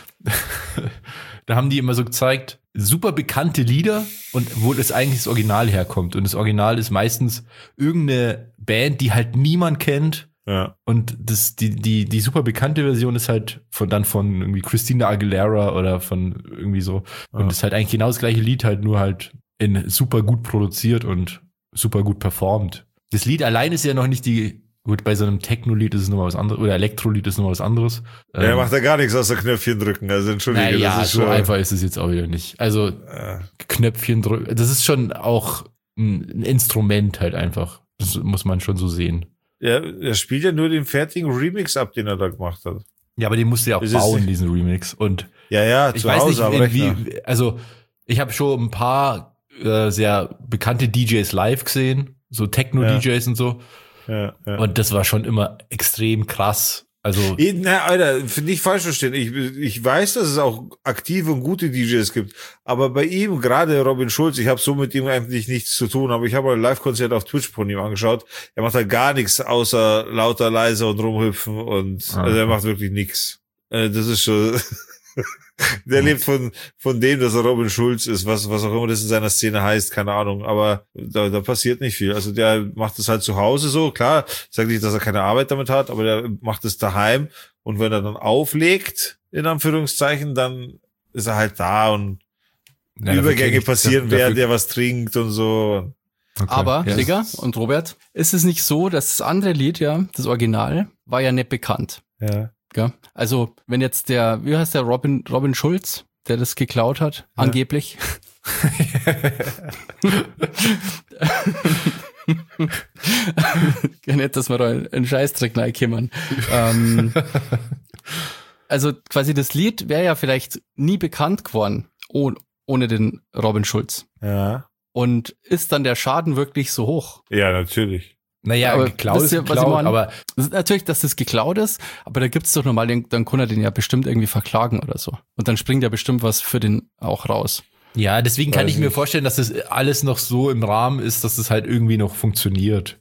da haben die immer so gezeigt, super bekannte Lieder und wo das eigentlich das Original herkommt. Und das Original ist meistens irgendeine Band, die halt niemand kennt. Ja. Und das, die, die, die super bekannte Version ist halt von dann von irgendwie Christina Aguilera oder von irgendwie so. Und Ja. das ist halt eigentlich genau das gleiche Lied, halt nur halt in super gut produziert und super gut performt. Das Lied allein ist ja noch nicht die Gut, bei so einem Techno-Lied ist es nochmal was anderes, oder Elektro-Lied ist nochmal was anderes. Ja, er macht da gar nichts außer Knöpfchen drücken, also entschuldige. Naja, das ist so schon, einfach ist es jetzt auch wieder nicht. Also äh, Knöpfchen drücken, das ist schon auch ein, ein Instrument halt einfach. Das muss man schon so sehen. ja, er spielt ja nur den fertigen Remix ab, den er da gemacht hat. Ja, aber den musst du ja auch Das ist- bauen, diesen Remix. Und Ja, ja, ich zu weiß Hause am nicht, Rechner. wie, also ich habe schon ein paar äh, sehr bekannte D Js live gesehen, so Techno-D Js und so. Ja, ja. Und das war schon immer extrem krass. Also Eh, Na, Alter, nicht falsch verstehen. Ich, ich weiß, dass es auch aktive und gute D Js gibt. Aber bei ihm, gerade Robin Schulz, ich habe so mit ihm eigentlich nichts zu tun, aber ich habe ein Live-Konzert auf Twitch von ihm angeschaut. Er macht halt gar nichts außer lauter, leise und rumhüpfen und Ah. also er macht wirklich nichts. Äh, das ist schon. Der lebt von, von dem, dass er Robin Schulz ist, was, was auch immer das in seiner Szene heißt, keine Ahnung, aber da, da passiert nicht viel. Also der macht es halt zu Hause so, klar, ich sage nicht, dass er keine Arbeit damit hat, aber der macht es daheim und wenn er dann auflegt, in Anführungszeichen, dann ist er halt da und ja, dafür kenn Übergänge ich- passieren, dafür- während er was trinkt und so. Okay. Aber, Ja. Digga und Robert, ist es nicht so, dass das andere Lied, ja, das Original, war ja nicht bekannt. Ja. Gell? Also, wenn jetzt der, wie heißt der, Robin, Robin Schulz, der das geklaut hat, Ja. angeblich. Ja, nicht, dass wir da einen Scheißdreck reinkommen. ähm, also quasi das Lied wäre ja vielleicht nie bekannt geworden, oh, ohne den Robin Schulz. Ja. Und ist dann der Schaden wirklich so hoch? Ja, natürlich. Naja, Aber geklaut ist wisst ihr, was ich geklaut, meine? aber Das ist natürlich, dass das geklaut ist, aber da gibt's doch normal, den, dann kann er den ja bestimmt irgendwie verklagen oder so. Und dann springt ja bestimmt was für den auch raus. ja, deswegen kann Weiß ich mir nicht. vorstellen, dass das alles noch so im Rahmen ist, dass es halt irgendwie noch funktioniert.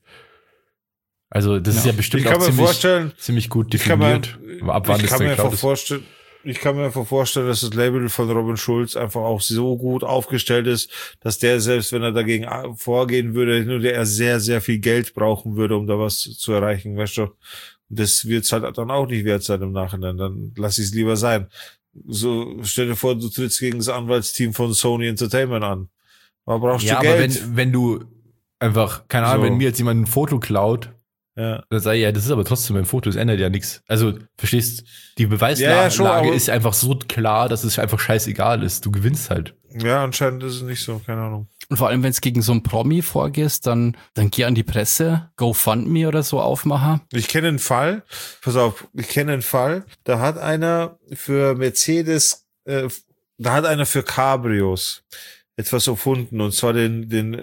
Also das ist Ja. ja bestimmt Ich kann auch mir ziemlich, vorstellen, ziemlich gut ich kann mir, definiert. Ab wann ich das kann dann mir geklaut einfach ist. vorstellen, ich kann mir einfach vorstellen, dass das Label von Robin Schulz einfach auch so gut aufgestellt ist, dass der, selbst wenn er dagegen vorgehen würde, nur der er sehr, sehr viel Geld brauchen würde, um da was zu erreichen, weißt du. Und das wird's halt dann auch nicht wert sein im Nachhinein. Dann lass ich es lieber sein. So, stell dir vor, du trittst gegen das Anwaltsteam von Sony Entertainment an. Aber brauchst Ja, du aber Geld? wenn, wenn du einfach, keine Ahnung, So. wenn mir jetzt jemand ein Foto klaut, ja. dann sag ich, ja, das ist aber trotzdem ein Foto, das ändert ja nichts. Also, verstehst, die Beweislage Ja, ja, schon, aber- ist einfach so klar, dass es einfach scheißegal ist. Du gewinnst halt. ja, anscheinend ist es nicht so, keine Ahnung. Und vor allem, wenn es gegen so einen Promi vorgehst, dann, dann geh an die Presse, GoFundMe oder so aufmachen. Ich kenne einen Fall, pass auf, ich kenne einen Fall, da hat einer für Mercedes, äh, da hat einer für Cabrios etwas erfunden, und zwar den, den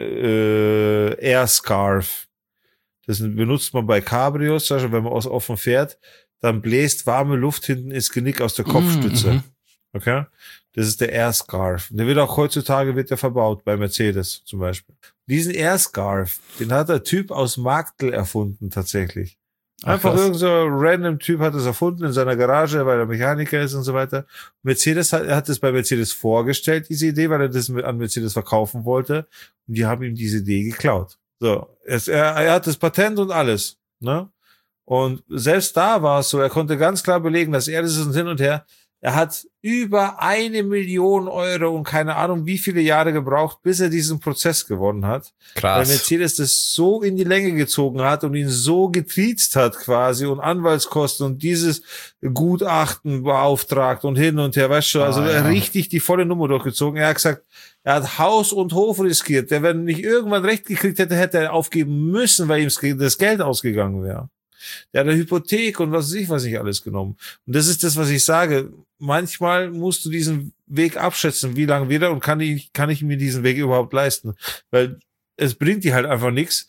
äh, Air Scarf. Das benutzt man bei Cabrios, also wenn man aus offen fährt, dann bläst warme Luft hinten ins Genick aus der Kopfstütze. Mhm. Okay? Das ist der Air Scarf. Der wird auch heutzutage wird der verbaut, bei Mercedes zum Beispiel. Diesen Air Scarf, den hat der Typ aus Marktl erfunden, tatsächlich. Ach, Einfach krass. irgend so ein random Typ hat es erfunden in seiner Garage, weil er Mechaniker ist und so weiter. Mercedes hat, er hat es bei Mercedes vorgestellt, diese Idee, weil er das mit, an Mercedes verkaufen wollte. Und die haben ihm diese Idee geklaut. So, es, er, er hat das Patent und alles, ne? Und selbst da war es so, er konnte ganz klar belegen, dass er das ist und hin und her. Er hat über eine Million Euro und keine Ahnung wie viele Jahre gebraucht, bis er diesen Prozess gewonnen hat. Weil Krass. Mercedes das so in die Länge gezogen hat und ihn so getriezt hat quasi und Anwaltskosten und dieses Gutachten beauftragt und hin und her, weißt du, also Ah, ja. richtig die volle Nummer durchgezogen. Er hat gesagt, er hat Haus und Hof riskiert. Der, wenn nicht irgendwann recht gekriegt hätte, hätte er aufgeben müssen, weil ihm das Geld ausgegangen wäre. Der hat eine Hypothek und was weiß ich, was nicht alles genommen. Und das ist das, was ich sage. Manchmal musst du diesen Weg abschätzen, wie lange wird er und kann ich, kann ich mir diesen Weg überhaupt leisten? Weil es bringt dir halt einfach nichts,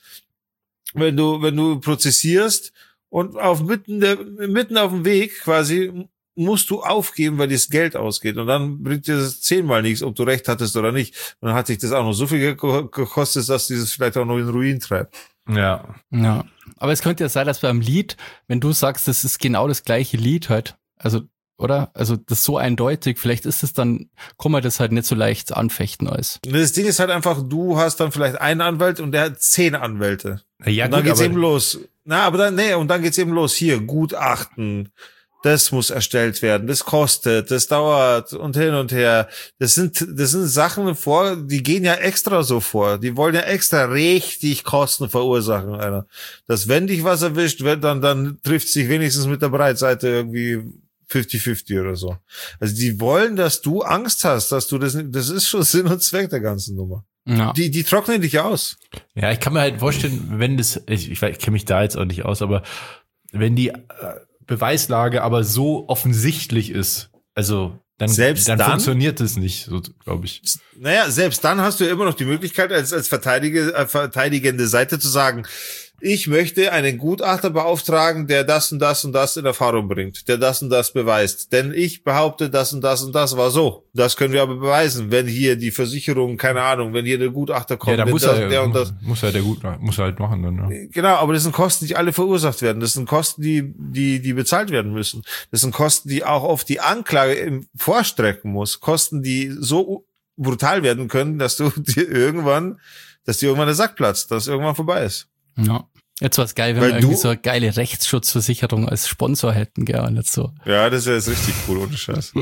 wenn du, wenn du prozessierst und auf mitten der, mitten auf dem Weg quasi musst du aufgeben, weil dir das Geld ausgeht. Und dann bringt dir das zehnmal nichts, ob du recht hattest oder nicht. Und dann hat sich das auch noch so viel ge- gekostet, dass dieses vielleicht auch noch in Ruin treibt. Ja. Ja. Aber es könnte ja sein, dass beim Lied, wenn du sagst, das ist genau das gleiche Lied halt, also, oder? Also, das ist so eindeutig, vielleicht ist es dann, kann man das halt nicht so leicht anfechten als. Und das Ding ist halt einfach, du hast dann vielleicht einen Anwalt und der hat zehn Anwälte. Ja, und dann gut, geht's aber eben los. Na, aber dann, nee, und dann geht's eben los. Hier, Gutachten, das muss erstellt werden, das kostet, das dauert und hin und her. Das sind, das sind Sachen vor, die gehen ja extra so vor. Die wollen ja extra richtig Kosten verursachen, Alter. Dass wenn dich was erwischt wird, dann, dann trifft sich wenigstens mit der Breitseite irgendwie fünfzig fünfzig oder so. Also die wollen, dass du Angst hast, dass du das, das ist schon Sinn und Zweck der ganzen Nummer. Ja. Die, die trocknen dich aus. Ja, ich kann mir halt vorstellen, wenn das, ich, ich, ich kenne mich da jetzt auch nicht aus, aber wenn die äh, Beweislage aber so offensichtlich ist, also dann, Selbst dann, dann funktioniert es nicht, so glaube ich. Naja, selbst dann hast du ja immer noch die Möglichkeit, als, als Verteidige, äh, verteidigende Seite zu sagen, ich möchte einen Gutachter beauftragen, der das und das und das in Erfahrung bringt, der das und das beweist. Denn ich behaupte, das und das und das war so. Das können wir aber beweisen, wenn hier die Versicherung, keine Ahnung, wenn hier der Gutachter kommt, Ja, da wenn muss das, er, der und das. muss er der gut, muss er halt machen dann. Ja. Genau, aber das sind Kosten, die alle verursacht werden. Das sind Kosten, die, die, die bezahlt werden müssen. Das sind Kosten, die auch auf die Anklage im vorstrecken muss. Kosten, die so brutal werden können, dass du dir irgendwann, dass dir irgendwann der Sack platzt, dass irgendwann vorbei ist. Ja. Jetzt war's geil, wenn Weil wir irgendwie du- so eine geile Rechtsschutzversicherung als Sponsor hätten, gell, und nicht so. Ja, das wäre jetzt richtig cool, ohne Scheiß.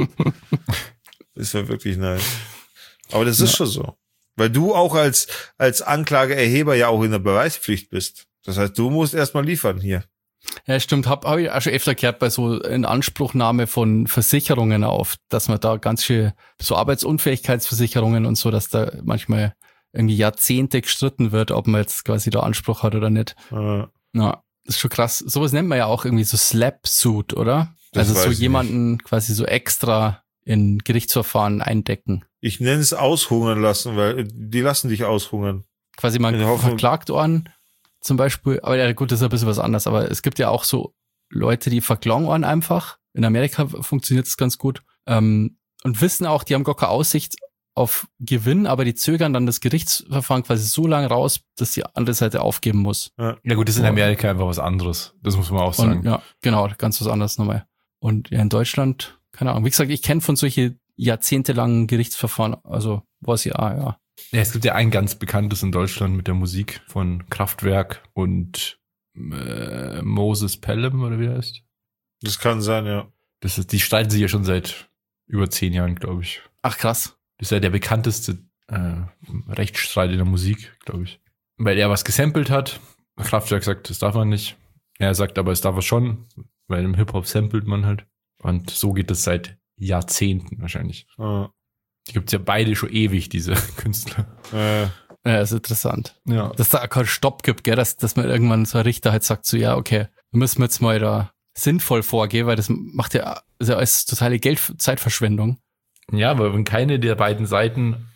Das wäre wirklich nice. Aber das ist Ja. schon so. Weil du auch als, als Anklageerheber ja auch in der Beweispflicht bist. Das heißt, du musst erstmal liefern hier. Ja, stimmt, hab, hab ich auch schon öfter gehört bei so Inanspruchnahme von Versicherungen auf, dass man da ganz schön, so Arbeitsunfähigkeitsversicherungen und so, dass da manchmal irgendwie Jahrzehnte gestritten wird, ob man jetzt quasi da Anspruch hat oder nicht. Äh, Ja, das ist schon krass. Sowas nennt man ja auch irgendwie so Slap-Suit, oder? Das also so weiß ich jemanden quasi so extra in Gerichtsverfahren eindecken. Ich nenne es aushungern lassen, weil die lassen dich aushungern. Quasi man In der Hoffnung- verklagt worden, zum Beispiel, aber ja gut, das ist ein bisschen was anderes, aber es gibt ja auch so Leute, die verklagen worden einfach. In Amerika funktioniert das ganz gut. Ähm, und wissen auch, die haben gar keine Aussicht auf Gewinn, aber die zögern dann das Gerichtsverfahren quasi so lange raus, dass die andere Seite aufgeben muss. Ja gut, das ist in Amerika einfach was anderes. Das muss man auch sagen. Und, ja, genau, ganz was anderes nochmal. Und ja, in Deutschland, keine Ahnung. Wie gesagt, ich kenne von solchen jahrzehntelangen Gerichtsverfahren, also weiß ich, ah, ja. Ja, es gibt ja ein ganz bekanntes in Deutschland mit der Musik von Kraftwerk und äh, Moses Pelham, oder wie er heißt. Das kann sein, ja. Das ist, die streiten sich ja schon seit über zehn Jahren, glaube ich. Ach, krass. Das ist ja der bekannteste äh, Rechtsstreit in der Musik, glaube ich. Weil er was gesampelt hat. Kraftwerk sagt, das darf man nicht. Er sagt aber, es darf er schon, weil im Hip-Hop samplet man halt. Und so geht es seit Jahrzehnten wahrscheinlich. Äh, Die gibt's ja beide schon ewig, diese Künstler. äh, Ja, ist interessant. Ja. Dass da auch keinen Stopp gibt, gell, dass, dass man irgendwann so ein Richter halt sagt, so, ja, okay, wir müssen jetzt mal da sinnvoll vorgehen, weil das macht ja, ist ja alles totale Geld, Zeitverschwendung. Ja, aber wenn keine der beiden Seiten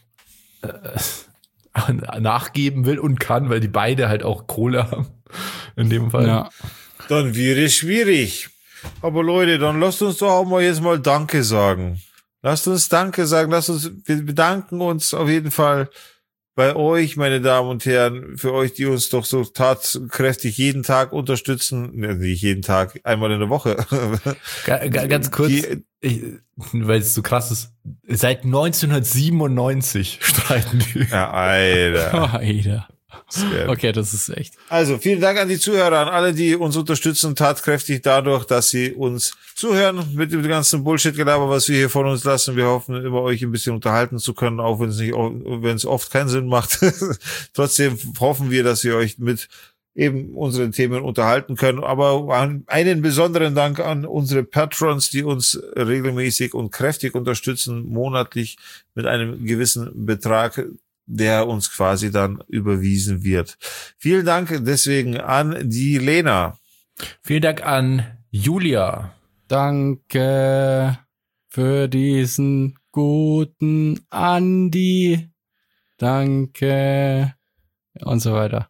äh, nachgeben will und kann, weil die beide halt auch Kohle haben, in dem Fall. Ja. dann wäre es schwierig. Aber Leute, dann lasst uns doch auch mal jetzt mal Danke sagen. Lasst uns Danke sagen, lasst uns, wir bedanken uns auf jeden Fall bei euch, meine Damen und Herren, für euch, die uns doch so tatkräftig jeden Tag unterstützen. Ne, nicht jeden Tag, einmal in der Woche. Ga, ga, ganz kurz, Die, ich, weil es so krass ist, seit neunzehnhundertsiebenundneunzig streiten die. ja, Alter. Alter. Scary. Okay, das ist echt. Also, vielen Dank an die Zuhörer, an alle, die uns unterstützen, tatkräftig dadurch, dass sie uns zuhören mit dem ganzen Bullshit-Gelaber, was wir hier von uns lassen. Wir hoffen, immer euch ein bisschen unterhalten zu können, auch wenn es nicht, wenn es oft keinen Sinn macht. Trotzdem hoffen wir, dass wir euch mit eben unseren Themen unterhalten können. Aber einen besonderen Dank an unsere Patrons, die uns regelmäßig und kräftig unterstützen, monatlich mit einem gewissen Betrag, der uns quasi dann überwiesen wird. Vielen Dank deswegen an die Lena. Vielen Dank an Julia. Danke für diesen guten Andi. Danke. Und so weiter.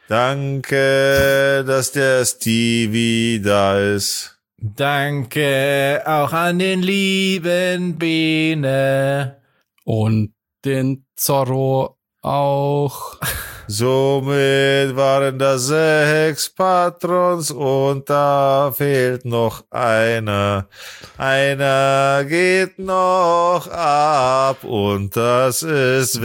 Danke, dass der Stevie da ist. Danke auch an den lieben Bene. Und den Zorro auch. Somit waren das sechs Patrons und da fehlt noch einer. Einer geht noch ab und das ist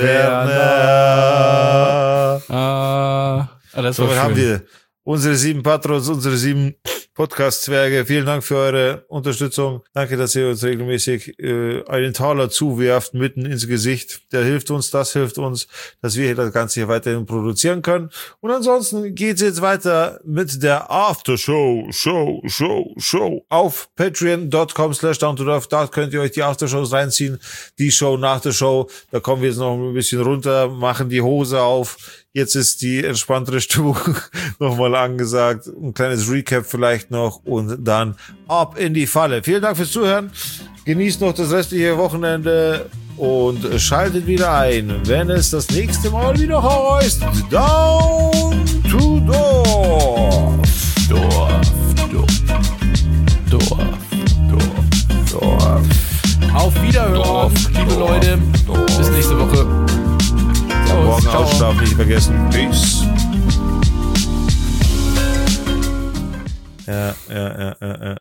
Werner. Ah, das war Somit schön. haben wir unsere sieben Patrons, unsere sieben Podcast-Zwerge, vielen Dank für eure Unterstützung. Danke, dass ihr uns regelmäßig äh, einen Taler zuwerft, mitten ins Gesicht. Der hilft uns, das hilft uns, dass wir hier das Ganze hier weiterhin produzieren können. Und ansonsten geht's jetzt weiter mit der Aftershow, Show, Show, Show auf patreon.com slash down to earth. Da könnt ihr euch die Aftershows reinziehen. Die Show nach der Show. Da kommen wir jetzt noch ein bisschen runter, machen die Hose auf. Jetzt ist die entspanntere Stimmung nochmal angesagt. Ein kleines Recap vielleicht noch und dann ab in die Falle. Vielen Dank fürs Zuhören. Genießt noch das restliche Wochenende und schaltet wieder ein, wenn es das nächste Mal wieder heißt Down to Dorf. Dorf, Dorf, Dorf, Dorf, Dorf. Auf Wiederhören, Dorf, liebe Dorf, Leute. Dorf. Bis nächste Woche. Morgen ausschlafen, nicht vergessen. Peace. Ja, ja, ja, ja, ja.